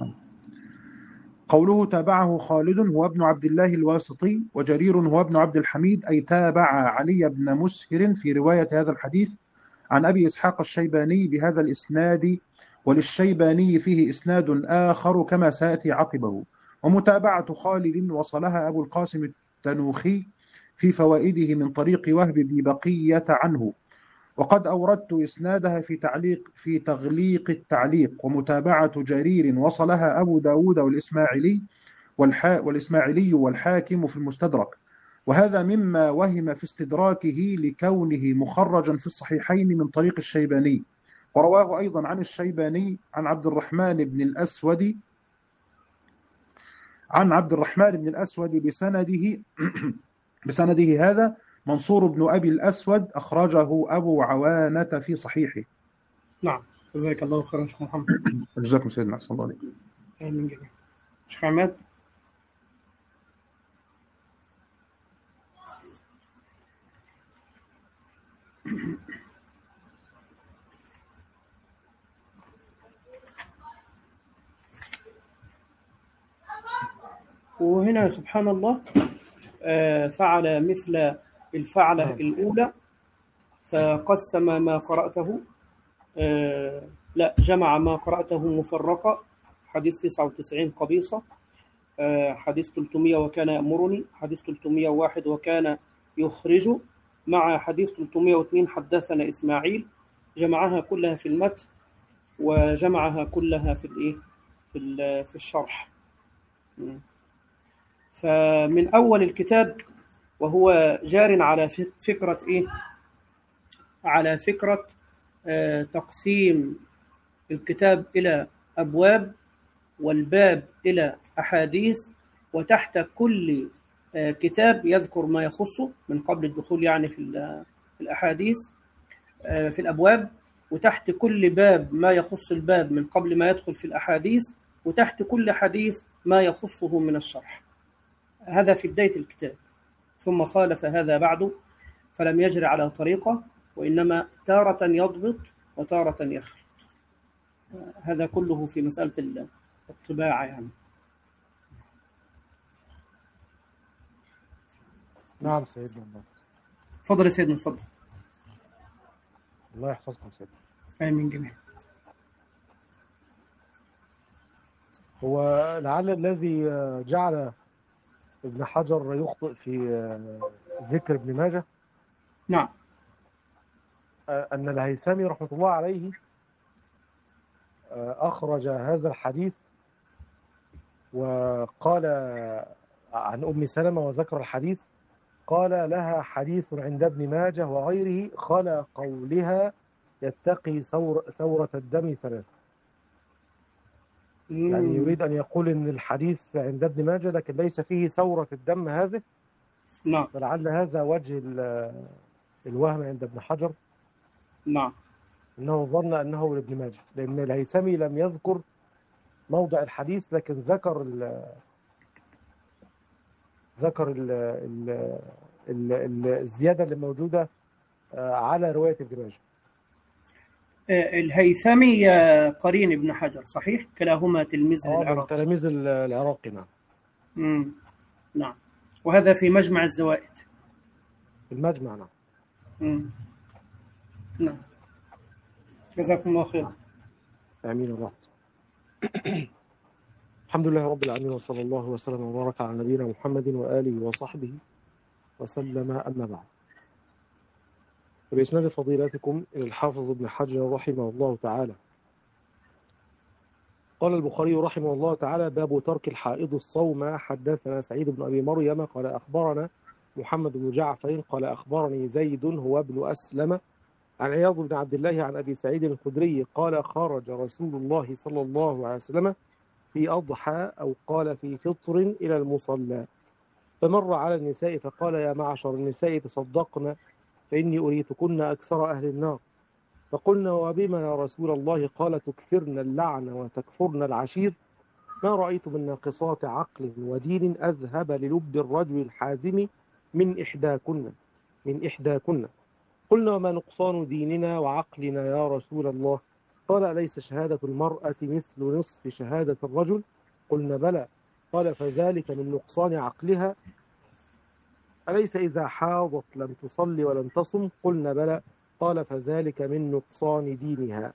S2: قوله تابعه خالد هو ابن عبد الله الواسطي، وجرير هو ابن عبد الحميد، أي تابع علي بن مسهر في رواية هذا الحديث عن أبي إسحاق الشيباني بهذا الإسناد، وللشيباني فيه إسناد آخر كما سيأتي عقبه. ومتابعة خالد وصلها أبو القاسم التنوخي في فوائده من طريق وهب بن بقية عنه، وقد أوردت إسنادها في تعليق في تغليق التعليق. ومتابعة جرير وصلها أبو داود والإسماعيلي والحا والإسماعيلي والحاكم في المستدرك، وهذا مما وهم في استدراكه لكونه مخرجا في الصحيحين من طريق الشيباني. ورواه أيضا عن الشيباني عن عبد الرحمن بن الأسود عن عبد الرحمن بن الأسود بسنده بسنده هذا منصور بن أبي الأسود أخرجه أبو عوانة في صحيحه.
S1: نعم. جزاك الله خيرا شيخ محمد.
S2: جزاكم سيدنا أحسن الله عليكم.
S1: آمين جميعا. شيخ عماد. وهنا سبحان الله فعل مثل الفعلة الأولى، فقسم ما قرأته لا جمع ما قرأته مفرقة، حديث تسعة وتسعين قبيصة، حديث ثلاثمائة وكان يأمرني، حديث ثلاثمائة وواحد وكان يخرج، مع حديث ثلاثمائة واثنين حدثنا إسماعيل، جمعها كلها في المتن وجمعها كلها في الإيه في في الشرح. فمن أول الكتاب وهو جار على فكرة إيه على فكرة آه تقسيم الكتاب إلى أبواب، والباب إلى أحاديث، وتحت كل آه كتاب يذكر ما يخصه من قبل الدخول يعني في الأحاديث آه في الأبواب، وتحت كل باب ما يخص الباب من قبل ما يدخل في الأحاديث، وتحت كل حديث ما يخصه من الشرح. هذا في بداية الكتاب. ثم خالف هذا بعد فلم يجري على طريقة، وإنما تارة يضبط وتارة يخلط. هذا كله في مسألة الطباعة يعني.
S3: نعم سيدنا.
S1: تفضل يا سيدنا. تفضل.
S3: الله يحفظكم سيدنا.
S1: آمين جميعا.
S3: هو لعل الذي جعل ابن حجر يخطئ في ذكر ابن ماجه
S1: نعم
S3: أن الهيثمي رحمة الله عليه أخرج هذا الحديث وقال عن أم سلمة وذكر الحديث، قال لها حديث عند ابن ماجه وغيره خلا قولها يتقي ثور ثورة الدم ثلاثة. يعني يريد أن يقول إن الحديث عند ابن ماجه لكن ليس فيه ثورة الدم هذه.
S1: نعم.
S3: فلعل هذا وجه الوهم عند ابن حجر.
S1: نعم.
S3: إنه ظن أنه لابن ماجه، لأن الهيثمي لم يذكر موضع الحديث لكن ذكر ال ذكر ال ال ال ال الزيادة اللي موجودة على رواية ابن ماجه.
S1: الهيثمي قرين ابن حجر صحيح؟ كلاهما تلميذ العراقي.
S3: تلاميذ العراقي. نعم.
S1: امم نعم. وهذا في مجمع الزوائد.
S3: المجمع. نعم.
S1: امم نعم. جزاكم الله خير.
S3: امين الله. الحمد لله رب العالمين، وصلى الله وسلم وبارك على نبينا محمد وآله وصحبه وسلم. أما بعد، بإسناد فضيلتكم إلى الحافظ ابن حجر رحمه الله تعالى. قال البخاري رحمه الله تعالى: باب ترك الحائض الصوم. حدثنا سعيد بن أبي مريم قال أخبرنا محمد بن جعفر قال أخبرني زيد هو ابن أسلم عن عياض بن عبد الله عن أبي سعيد الخدري قال: خرج رسول الله صلى الله عليه وسلم في أضحى أو قال في فطر إلى المصلى، فمر على النساء فقال: يا معشر النساء تصدقن فإني أريتكن أكثر أهل النار. فقلنا: وبما يا رسول الله؟ قال: تكثرن اللعن وتكفرن العشير، ما رأيت من ناقصات عقل ودين أذهب للب الرجل الحازم من إحداكن من إحداكن. قلنا: وما نقصان ديننا وعقلنا يا رسول الله؟ قال: أليس شهادة المرأة مثل نصف شهادة الرجل؟ قلنا: بلى. قال: فذلك من نقصان عقلها. أليس إذا حاضت لم تصلي ولم تصم؟ قلنا: بلى. قال: فذلك من نقصان دينها.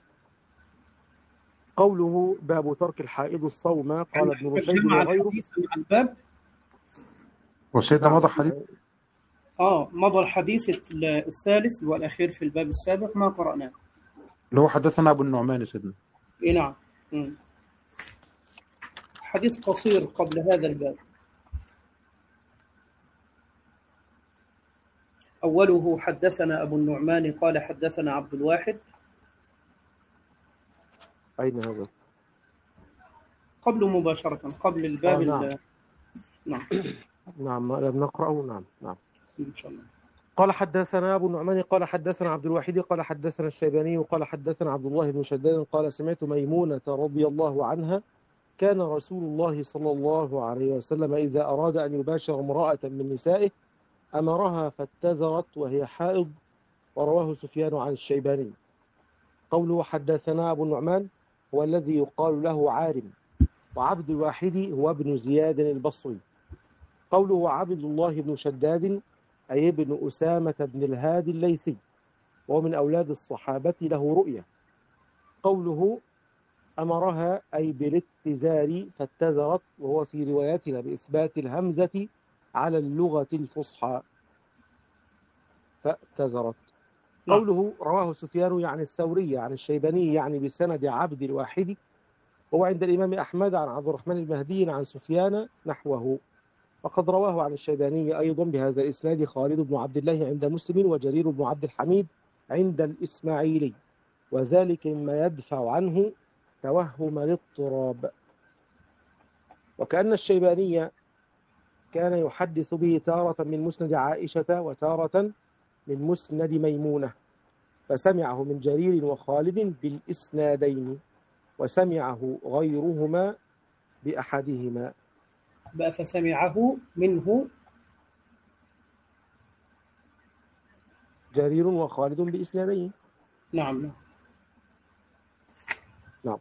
S3: قوله باب ترك الحائض الصوم. قال ابن رشيد وغيره.
S1: مع الباب
S2: وسيدنا مضى حديث
S1: اه مضى الحديث الثالث والأخير في الباب السابق ما قرأناه،
S2: اللي هو حدثنا أبو النعمان سيدنا.
S1: إيه نعم. م. حديث قصير قبل هذا الباب. أوله حدثنا أبو النعمان قال حدثنا عبد الواحد.
S3: أين هذا؟
S1: قبل مباشرة قبل الباب.
S3: آه نعم.
S1: ال... نعم.
S3: نعم لم نقرأه. نعم نعم
S1: إن شاء الله.
S3: قال حدثنا أبو النعمان قال حدثنا عبد الواحد قال حدثنا الشيباني قال حدثنا عبد الله بن شداد قال: سمعت ميمونة رضي الله عنها: كان رسول الله صلى الله عليه وسلم إذا أراد أن يباشر امرأة من نسائه أمرها فاتزرت وهي حائض. ورواه سفيان عن الشيباني. قوله حدثنا أبو النعمان هو الذي يقال له عارم، وعبد الواحد هو ابن زياد البصري. قوله عبد الله بن شداد أي ابن أسامة بن الهادي الليثي، وهو من أولاد الصحابة له رؤية. قوله أمرها أي بالاتزار فاتزرت، وهو في رواياتنا بإثبات الهمزة على اللغة الفصحى فاتزرت. قوله رواه سفيان يعني الثوري عن الشيباني يعني بسند عبد الواحد، هو عند الإمام أحمد عن عبد الرحمن المهدي عن سفيان نحوه. وقد رواه عن الشيباني أيضا بهذا الإسناد خالد بن عبد الله عند مسلم وجرير بن عبد الحميد عند الإسماعيلي، وذلك مما يدفع عنه توهم الاضطراب. وكأن الشيباني كان يحدث به تارة من مسند عائشة وتارة من مسند ميمونة، فسمعه من جرير وخالد بالإسنادين، وسمعه غيرهما بأحدهما.
S1: بقى فسمعه منه
S3: جرير وخالد بإسنادين.
S1: نعم
S3: نعم.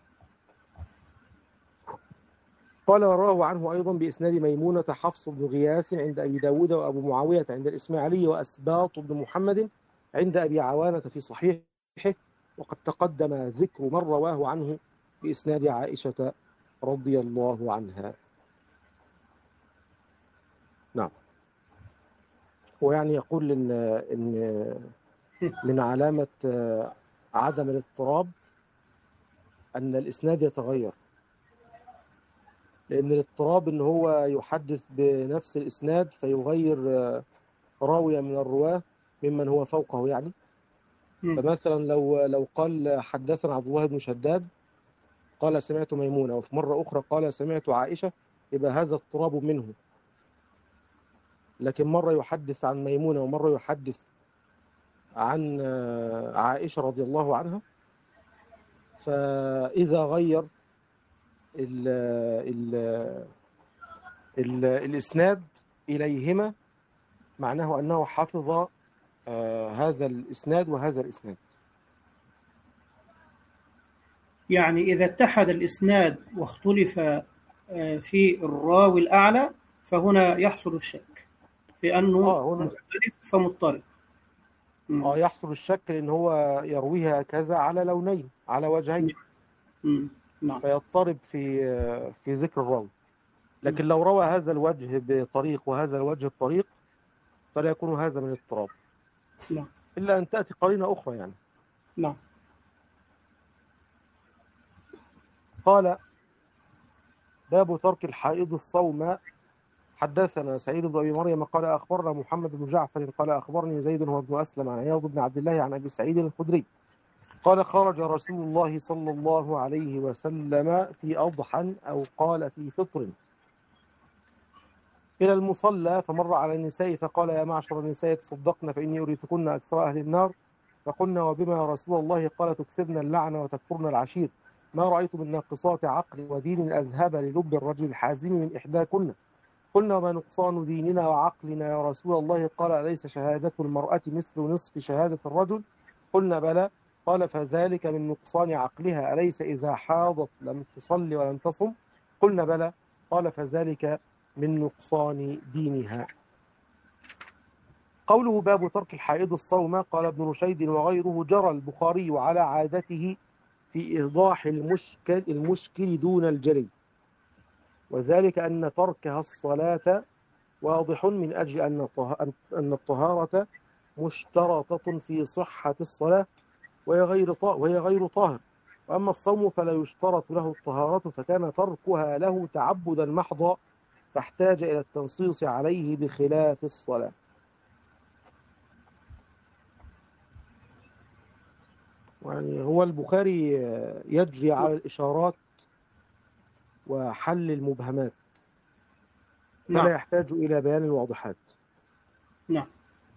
S3: قال ورواه عنه أيضا بإسناد ميمونة حفص بن غياث عند أبي داود وأبو معاوية عند الإسماعيلي وأسباط بن محمد عند أبي عوانة في صحيحه، وقد تقدم ذكر من رواه عنه بإسناد عائشة رضي الله عنها. نعم. ويعني يقول إن, إن من علامة عدم الاضطراب أن الإسناد يتغير، لأن الاضطراب إن هو يحدث بنفس الإسناد فيغير راوية من الرواة ممن هو فوقه يعني. فمثلا لو لو قال حدثنا عبد الله بن شداد قال سمعت ميمونة، وفي مرة أخرى قال سمعت عائشة، يبقى هذا اضطراب منه. لكن مرة يحدث عن ميمونة ومرة يحدث عن عائشة رضي الله عنها، فإذا غير ال ال ال الإسناد إليهما معناه أنه حفظ هذا الإسناد وهذا الإسناد.
S1: يعني إذا اتحد الإسناد واختلف في الراوي الأعلى فهنا يحصل الشك في أنه
S3: آه هنا
S1: مختلف فمضطرب.
S3: آه يحصل الشك لأن هو يرويها كذا على لونين على وجهين،
S1: نعم،
S3: فيضطرب في في ذكر الراوي. لكن لو روى هذا الوجه بطريق وهذا الوجه بطريق فلا يكون هذا من اضطراب،
S1: نعم،
S3: إلا أن تأتي قرينة أخرى يعني.
S1: نعم.
S3: قال باب ترك الحائض الصوم. حدثنا سعيد بن أبي مريم قال أخبرنا محمد بن جعفر قال أخبرني زيد هو ابن أسلم عن عياض بن عبد الله عن أبي سعيد الخدري قال خرج رسول الله صلى الله عليه وسلم في أضحى أو قال في فطر إلى المصلى، فمر على النساء فقال يا معشر النساء تصدقن فإني أريتكن أكثر أهل النار. فقلنا وبما يا رسول الله؟ قال تكثرن اللعنة وتكفرن العشير، ما رأيت من ناقصات عقل ودين أذهب للب الرجل الحازم من إحداكن. قلنا وما نقصان ديننا وعقلنا يا رسول الله؟ قال أليس شهادة المرأة مثل نصف شهادة الرجل؟ قلنا بلى. قال فذلك من نقصان عقلها، أليس إذا حاضت لم تصلي ولم تصم؟ قلنا بلى. قال فذلك من نقصان دينها. قوله باب ترك الحائض الصوم. قال ابن رشيد وغيره جرى البخاري على عادته في إيضاح المشكل, المشكل دون الجلي، وذلك أن تركها الصلاة واضح من أجل أن الطهارة مشترطة في صحة الصلاة وهي غير وهي غير طاهر، وأما الصوم فلا يشترط له الطهارة، فكان تركها له تعبدا محضا فاحتاج إلى التنصيص عليه بخلاف الصلاة. يعني هو البخاري يجري على الإشارات وحل المبهمات، فلا
S1: نعم.
S3: يحتاج إلى بيان الواضحات.
S1: نعم.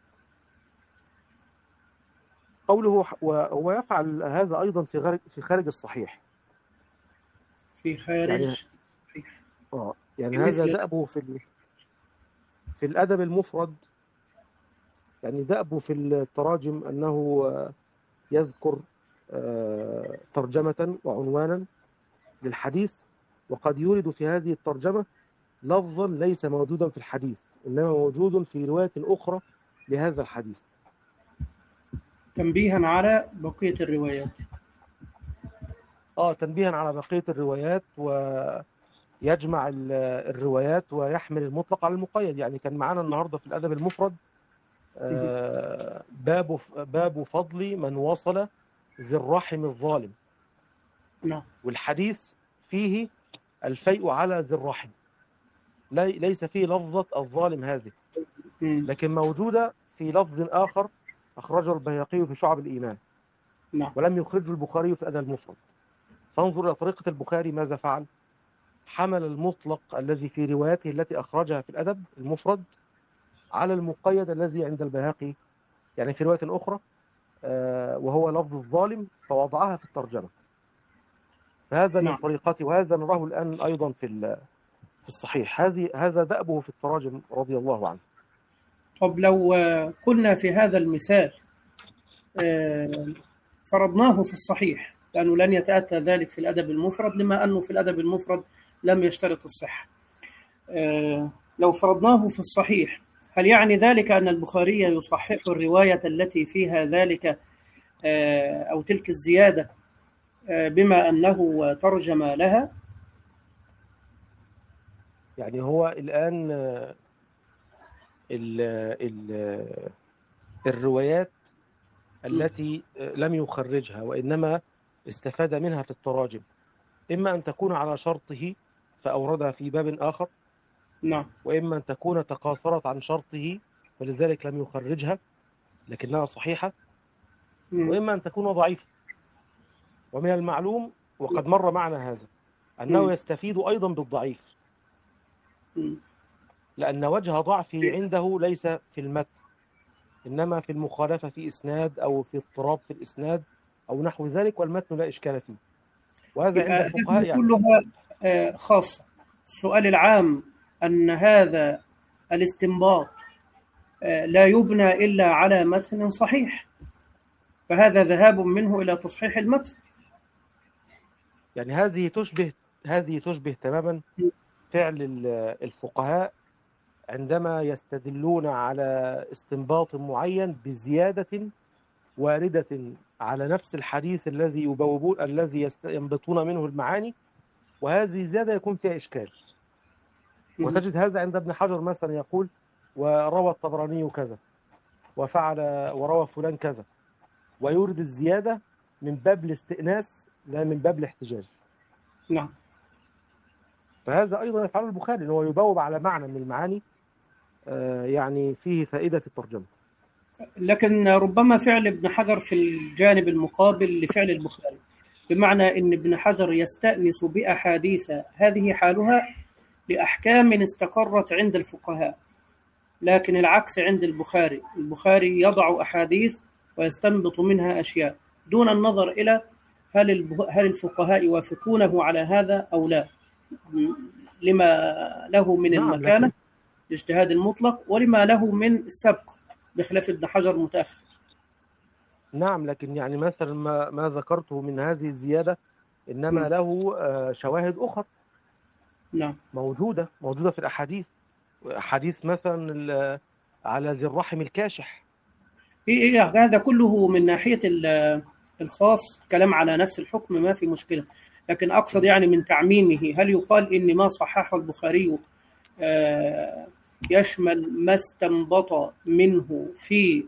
S3: قوله وهو يفعل هذا أيضا في خارج في خارج الصحيح.
S1: في خارج
S3: يعني
S1: الصحيح.
S3: اه يعني هذا دأبه في في الأدب المفرد، يعني دأبه في التراجم أنه يذكر ترجمة وعنوانا للحديث، وقد يورد في هذه الترجمة لفظا ليس موجودا في الحديث إنما موجود في رواية أخرى لهذا الحديث،
S1: تنبيها على بقية الروايات.
S3: آه تنبيها على بقية الروايات، ويجمع الروايات ويحمل المطلق على المقيد. يعني كان معانا النهاردة في الأدب المفرد آه باب باب فضل من وصل ذي الرحم الظالم.
S1: نعم.
S3: والحديث فيه الفيء على ذي الرحم، ليس فيه لفظة الظالم هذه، لكن موجودة في لفظ آخر أخرجه البيهقي في شعب الإيمان.
S1: نعم.
S3: ولم يخرجه البخاري في الأدب المفرد. فانظر إلى طريقة البخاري ماذا فعل. حمل المطلق الذي في رواياته التي أخرجها في الأدب المفرد على المقيد الذي عند البيهقي، يعني في رواية أخرى آه وهو لفظ الظالم، فوضعها في الترجمة. هذا
S1: نعم.
S3: من طريقته، وهذا نراه الآن أيضا في في الصحيح. هذه هذا دأبه في التراجم رضي الله عنه.
S1: طب لو قلنا في هذا المثال فرضناه في الصحيح، لأنه لن يتأتى ذلك في الأدب المفرد لما أنه في الأدب المفرد لم يشترط الصحة. لو فرضناه في الصحيح هل يعني ذلك أن البخاري يصحح الرواية التي فيها ذلك أو تلك الزيادة بما أنه ترجم لها؟
S3: يعني هو الآن ال ال الروايات التي لم يخرجها وإنما استفاد منها في التراجم، إما أن تكون على شرطه فأوردها في باب آخر،
S1: نعم،
S3: وإما أن تكون تقاصرت عن شرطه ولذلك لم يخرجها لكنها صحيحة، وإما أن تكون ضعيفة. ومن المعلوم وقد مر معنا هذا أنه
S1: م.
S3: يستفيد أيضا بالضعيف،
S1: م.
S3: لأن وجه ضعفه عنده ليس في المتن، إنما في المخالفة في إسناد أو في اضطراب في الإسناد أو نحو ذلك، والمتن لا إشكال فيه. وهذا عند الفقهاء يعني
S1: كلها آه، خاصة. السؤال العام أن هذا الاستنباط آه، لا يبنى إلا على متن صحيح، فهذا ذهاب منه إلى تصحيح المتن.
S3: يعني هذه تشبه هذه تشبه تماما فعل الفقهاء عندما يستدلون على استنباط معين بزيادة واردة على نفس الحديث الذي يبوبون الذي ينبطون منه المعاني، وهذه زيادة يكون فيها إشكال. وتجد هذا عند ابن حجر مثلا يقول وروى الطبراني كذا وفعل وروى فلان كذا، ويورد الزيادة من باب الاستئناس لا من باب الاحتجاج.
S1: نعم.
S3: فهذا أيضا يفعله البخاري، أنه يبوب على معنى من المعاني يعني فيه فائدة في الترجمة.
S1: لكن ربما فعل ابن حجر في الجانب المقابل لفعل البخاري، بمعنى أن ابن حجر يستأنس بأحاديث هذه حالها لأحكام استقرت عند الفقهاء، لكن العكس عند البخاري. البخاري يضع أحاديث ويستنبط منها أشياء دون النظر إلى هل هل الفقهاء يوافقونه على هذا أو لا، لما له من المكانة الاجتهاد المطلق ولما له من السبق، بخلاف ابن حجر متأخر.
S3: نعم، لكن يعني مثلا ما, ما ذكرته من هذه الزيادة إنما م. له شواهد أخرى.
S1: نعم.
S3: موجودة موجودة في الأحاديث، حديث مثلا على ذي الرحم الكاشح.
S1: إيه هذا كله من ناحية الخاص كلام على نفس الحكم ما في مشكلة، لكن أقصد يعني من تعميمه، هل يقال إن ما صححه البخاري يشمل ما استنبط منه في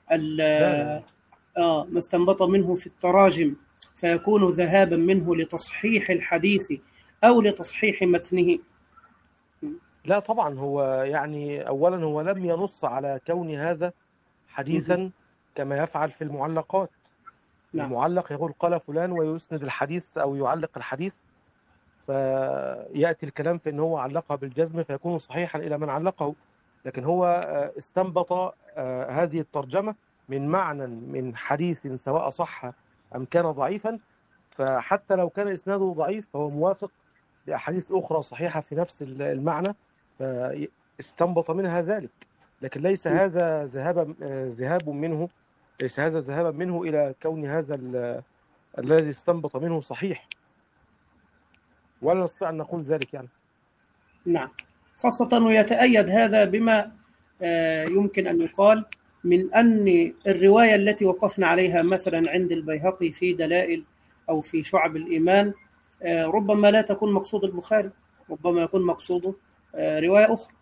S1: آه ما استنبط منه في التراجم فيكون ذهابا منه لتصحيح الحديث أو لتصحيح متنه؟
S3: لا طبعا، هو يعني أولا هو لم ينص على كون هذا حديثا كما يفعل في المعلقات. نعم. المعلق يقول قال فلان ويسند الحديث أو يعلق الحديث، فيأتي الكلام في أنه هو علقها بالجزم فيكون صحيحا إلى من علقه، لكن هو استنبط هذه الترجمة من معنى من حديث سواء صح أم كان ضعيفا، فحتى لو كان إسناده ضعيف فهو موافق لأحاديث أخرى صحيحة في نفس المعنى فاستنبط منها ذلك، لكن ليس هذا ذهاب ذهاب منه ليس هذا ذهابا منه إلى كون هذا الذي استنبط منه صحيح، ولا نستطيع أن نقول ذلك يعني.
S1: نعم، خاصة ويتأيد هذا بما يمكن أن يقال من أن الرواية التي وقفنا عليها مثلا عند البيهقي في دلائل أو في شعب الإيمان ربما لا تكون مقصود البخاري، ربما يكون مقصوده رواية أخرى.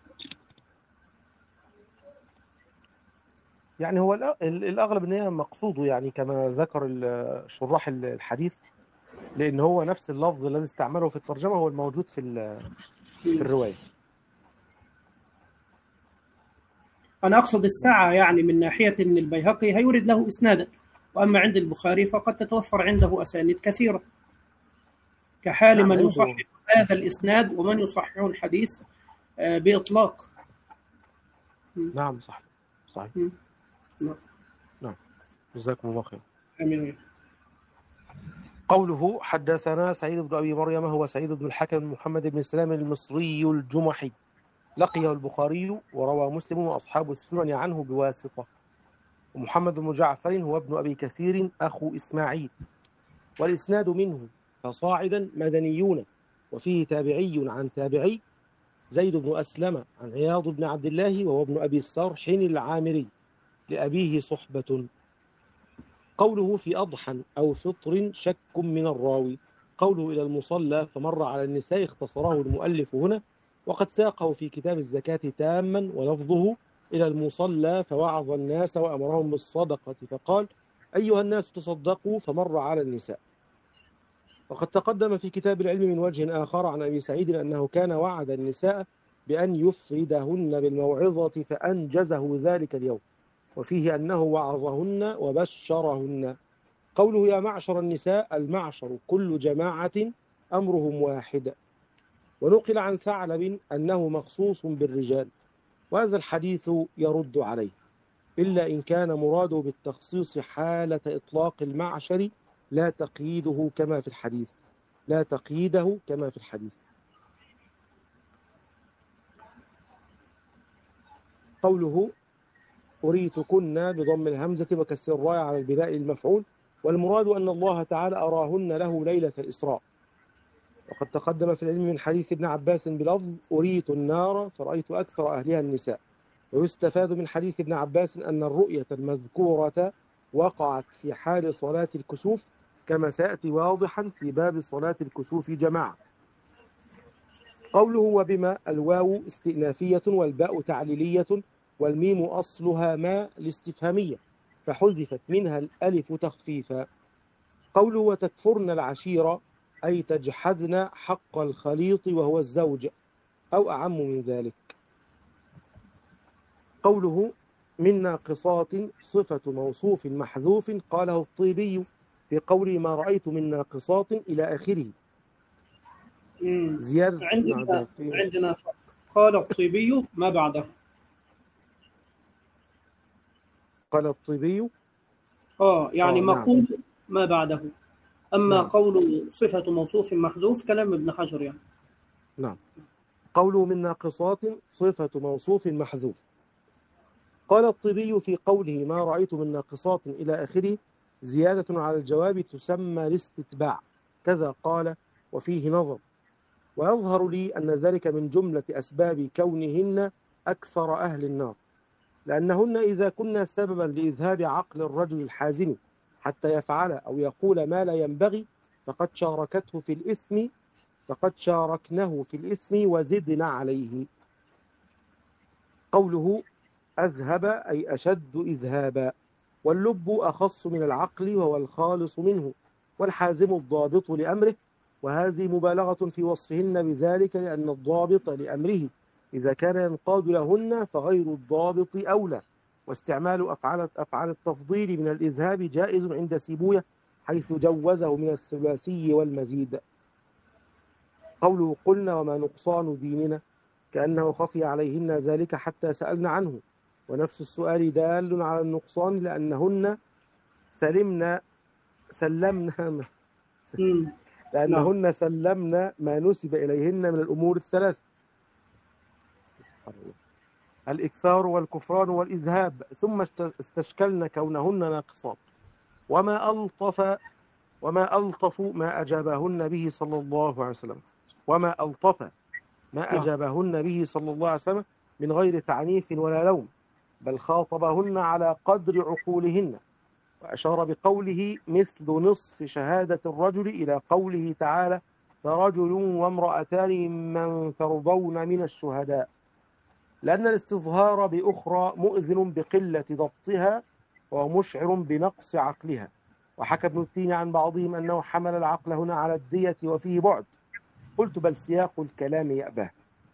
S3: يعني هو الأغلب أن هي مقصوده يعني كما ذكر شراح الحديث، لأن هو نفس اللفظ الذي استعمله في الترجمة هو الموجود في في الرواية.
S1: أنا أقصد الساعة يعني من ناحية أن البيهقي هيورد له إسنادا، وأما عند البخاري فقد تتوفر عنده أسانيد كثيرة، كحال نعم من يصحح هذا الإسناد ومن يصحح الحديث بإطلاق.
S3: نعم صح صحيح.
S1: نعم
S3: نعم جزاكم الله خير.
S1: آمين.
S3: قوله حدثنا سعيد بن أبي مريم هو سعيد بن الحكم بن محمد بن سلام المصري الجمحي، لقيه البخاري وروى مسلم وأصحاب السنن عنه بواسطة. ومحمد بن جعفر هو ابن أبي كثير أخو إسماعيل، والإسناد منه فصاعدا مدنيون، وفيه تابعي عن تابعي زيد بن أسلم عن عياض بن عبد الله وهو ابن أبي الصرح العامري لأبيه صحبة. قوله في أضحى أو فطر شك من الراوي. قوله إلى المصلى فمر على النساء اختصره المؤلف هنا، وقد ساقه في كتاب الزكاة تاما، ولفظه إلى المصلى فوعظ الناس وأمرهم بالصدقة فقال أيها الناس تصدقوا فمر على النساء. وقد تقدم في كتاب العلم من وجه آخر عن أبي سعيد أنه كان وعد النساء بأن يفردهن بالموعظة فأنجزه ذلك اليوم، وفيه أنه وعظهن وبشرهن. قوله يا معشر النساء، المعشر كل جماعة أمرهم واحد. ونقل عن ثعلب أنه مخصوص بالرجال، وهذا الحديث يرد عليه، إلا إن كان مراده بالتخصيص حالة إطلاق المعشر لا تقييده كما في الحديث لا تقييده كما في الحديث. قوله أريتكن بضم الهمزة وكسر الراء على البناء المفعول، والمراد أن الله تعالى أراهن له ليلة الإسراء. وقد تقدم في العلم من حديث ابن عباس بلفظ أريت النار فرأيت أكثر أهلها النساء. ويستفاد من حديث ابن عباس أن الرؤية المذكورة وقعت في حال صلاة الكسوف، كما سيأتي واضحا في باب صلاة الكسوف جماعة. قوله وبما، الواو استئنافية والباء تعليلية والميم أصلها ما الاستفهامية فحذفت منها الألف تخفيفا. قوله وتكفرن العشيرة أي تجحدن حق الخليط وهو الزوج أو أعم من ذلك. قوله من ناقصات صفة موصوف محذوف قاله الطيبي في قوله ما رأيت من ناقصات إلى آخره.
S1: زيادة عندنا عندنا قال الطيبي ما بعده.
S3: قال الطيبي
S1: اه يعني مقول نعم. ما بعده. أما نعم. قول صفة موصوف محذوف كلام ابن حجر يعني.
S3: نعم. قوله من ناقصات صفة موصوف محذوف. قال الطيبي في قوله ما رأيت من ناقصات إلى آخره زيادة على الجواب تسمى الاستتباع، كذا قال وفيه نظر. ويظهر لي أن ذلك من جملة أسباب كونهن أكثر أهل النار، لأنهن إذا كنا سببا لإذهاب عقل الرجل الحازم حتى يفعل أو يقول ما لا ينبغي فقد شاركته في الإثم فقد شاركنه في الإثم وزدنا عليه. قوله أذهب أي أشد إذهابا، واللب أخص من العقل وهو الخالص منه، والحازم الضابط لأمره، وهذه مبالغة في وصفهن بذلك لأن الضابط لأمره إذا كان ينقاد لهن فغير الضابط أولى. واستعمال أفعال أفعال التفضيل من الإذهاب جائز عند سيبوية حيث جوزه من الثلاثي والمزيد. قوله قلنا وما نقصان ديننا كأنه خفي عليهن ذلك حتى سألنا عنه، ونفس السؤال دال على النقصان لأنهن سلمنا سلمنا لأنهن سلمنا ما نسب إليهن من الأمور الثلاث: الإكثار والكفران والإذهاب، ثم استشكلن كونهن ناقصات. وما ألطف وما ألطف ما أجابهن به صلى الله عليه وسلم وما ألطف ما أجابهن به صلى الله عليه وسلم من غير تعنيف ولا لوم، بل خاطبهن على قدر عقولهن. وأشار بقوله مثل نصف شهادة الرجل إلى قوله تعالى فرجل وامرأتان ممن ترضون من الشهداء، لأن الاستظهار بأخرى مؤذن بقلة ضبطها ومشعر بنقص عقلها. وحكى ابن التين عن بعضهم أنه حمل العقل هنا على الدية وفيه بعد، قلت بل سياق الكلام يأباه.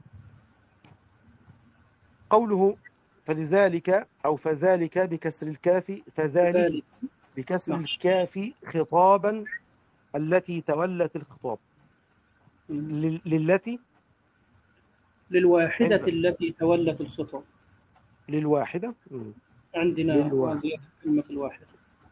S3: قوله فلذلك أو فذلك بكسر الكاف فذلك بكسر الكاف خطابا التي تولت الخطاب للتي
S1: للواحدة التي تولت الخطاب
S3: للواحدة
S1: عندنا للواحدة. كلمة الواحدة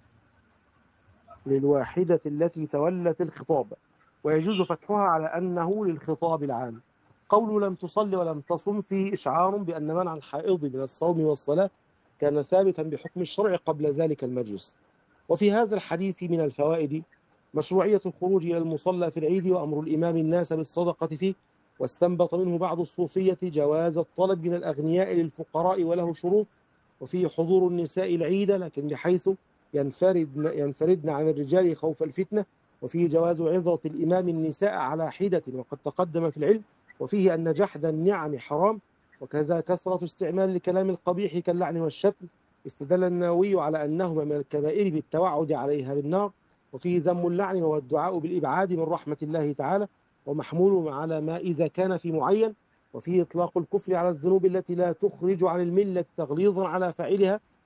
S3: للواحدة التي تولت الخطاب، ويجوز فتحها على أنه للخطاب العام. قول لم تصل ولم تصم فيه إشعار بأن منع الحائض من الصوم والصلاة كان ثابتا بحكم الشرع قبل ذلك المجلس. وفي هذا الحديث من الفوائد مشروعية الخروج إلى المصلى في العيد وأمر الإمام الناس بالصدقة فيه، واستنبط منه بعض الصوفية جواز الطلب من الأغنياء للفقراء وله شروط، وفيه حضور النساء العيد لكن بحيث ينفردن, ينفردن عن الرجال خوف الفتنة، وفيه جواز عظة الإمام النساء على حدة وقد تقدم في العلم، وفيه أن جحد النعم حرام، وكذا كثرة استعمال الكلام القبيح كاللعن والشتم. استدل النووي على أنهما من الكبائر بالتوعد عليها بالنار، وفيه ذم اللعن والدعاء بالإبعاد من رحمة الله تعالى ومحمول على ما إذا كان في معين، وفيه إطلاق الكفر على الذنوب التي لا تخرج عن الملة تغليظا على فاعلها،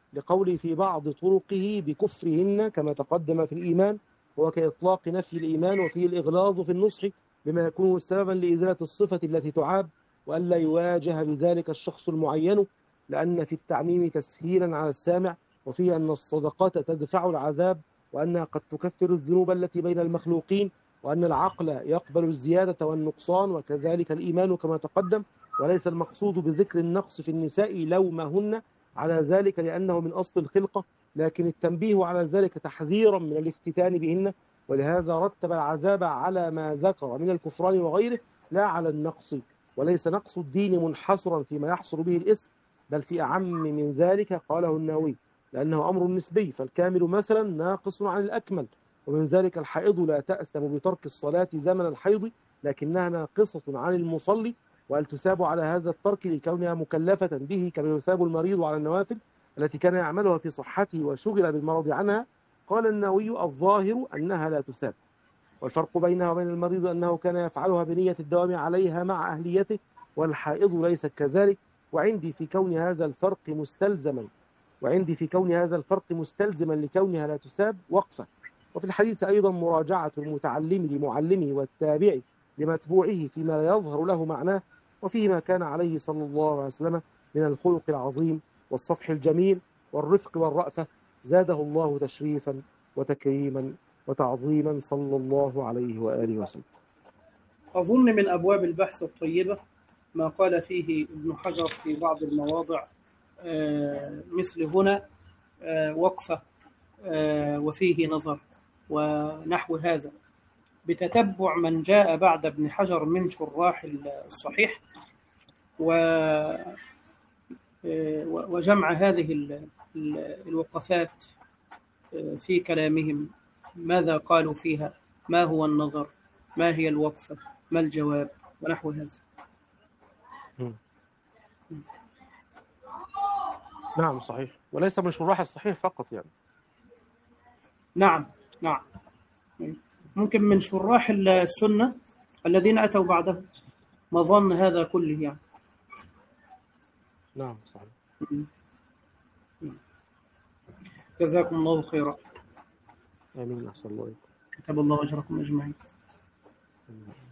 S3: لقوله في بعض طرقه بكفرهن كما تقدم في الإيمان، هو كإطلاق نفي الإيمان وفيه الإغلاظ في النصح بما يكون سببا لإزالة الصفة التي تعاب، وألا يواجه بذلك الشخص المعين، لأن في التعميم تسهيلا على السامع، وفيه أن الصدقات تدفع العذاب، وأنها قد تكفر الذنوب التي بين المخلوقين، وأن العقل يقبل الزيادة والنقصان، وكذلك الإيمان كما تقدم. وليس المقصود بذكر النقص في النساء لومهن على ذلك لأنه من أصل الخلقة، لكن التنبيه على ذلك تحذيرا من الافتتان بهن، ولهذا رتب العذاب على ما ذكر من الكفران وغيره لا على النقص. وليس نقص الدين منحصرا فيما يحصل به الإثم، بل في أعم من ذلك قاله النووي، لأنه أمر نسبي، فالكامل مثلا ناقص عن الأكمل. ومن ذلك الحائض لا تأثم بترك الصلاة زمن الحيض، لكنها ناقصة عن المصلي، وهل تثاب على هذا الترك لكونها مكلفة به كما يثاب المريض على النوافل التي كان يعملها في صحته وشغل بالمرض عنها؟ قال النووي الظاهر أنها لا تثاب، والفرق بينها وبين المريض أنه كان يفعلها بنية الدوام عليها مع أهليته، والحائض ليست كذلك. وعندي في كون هذا الفرق مستلزما وعندي في كون هذا الفرق مستلزما لكونها لا تثاب وقفة. وفي الحديث أيضا مراجعة المتعلم لمعلمه والتابع لمتبوعه فيما يظهر له معناه، وفيه ما كان عليه صلى الله عليه وسلم من الخلق العظيم والصفح الجميل والرفق والرأفة، زاده الله تشريفا وتكريما وتعظيما صلى الله عليه وآله وسلم.
S1: أظن من أبواب البحث الطيبة ما قال فيه ابن حجر في بعض المواضع مثل هنا وقفة وفيه نظر ونحو هذا، بتتبع من جاء بعد ابن حجر من شراح الصحيح وجمع هذه الوقفات في كلامهم، ماذا قالوا فيها، ما هو النظر، ما هي الوقفة، ما الجواب، ونحو هذا.
S3: نعم صحيح، وليس من شراح الصحيح فقط يعني.
S1: نعم نعم، ممكن من شراح السنة الذين أتوا بعده مظن هذا كله يعني.
S3: نعم صحيح.
S1: جزاكم الله خيرا.
S3: آمين. أحسن الله.
S1: كتب الله أجركم أجمعين.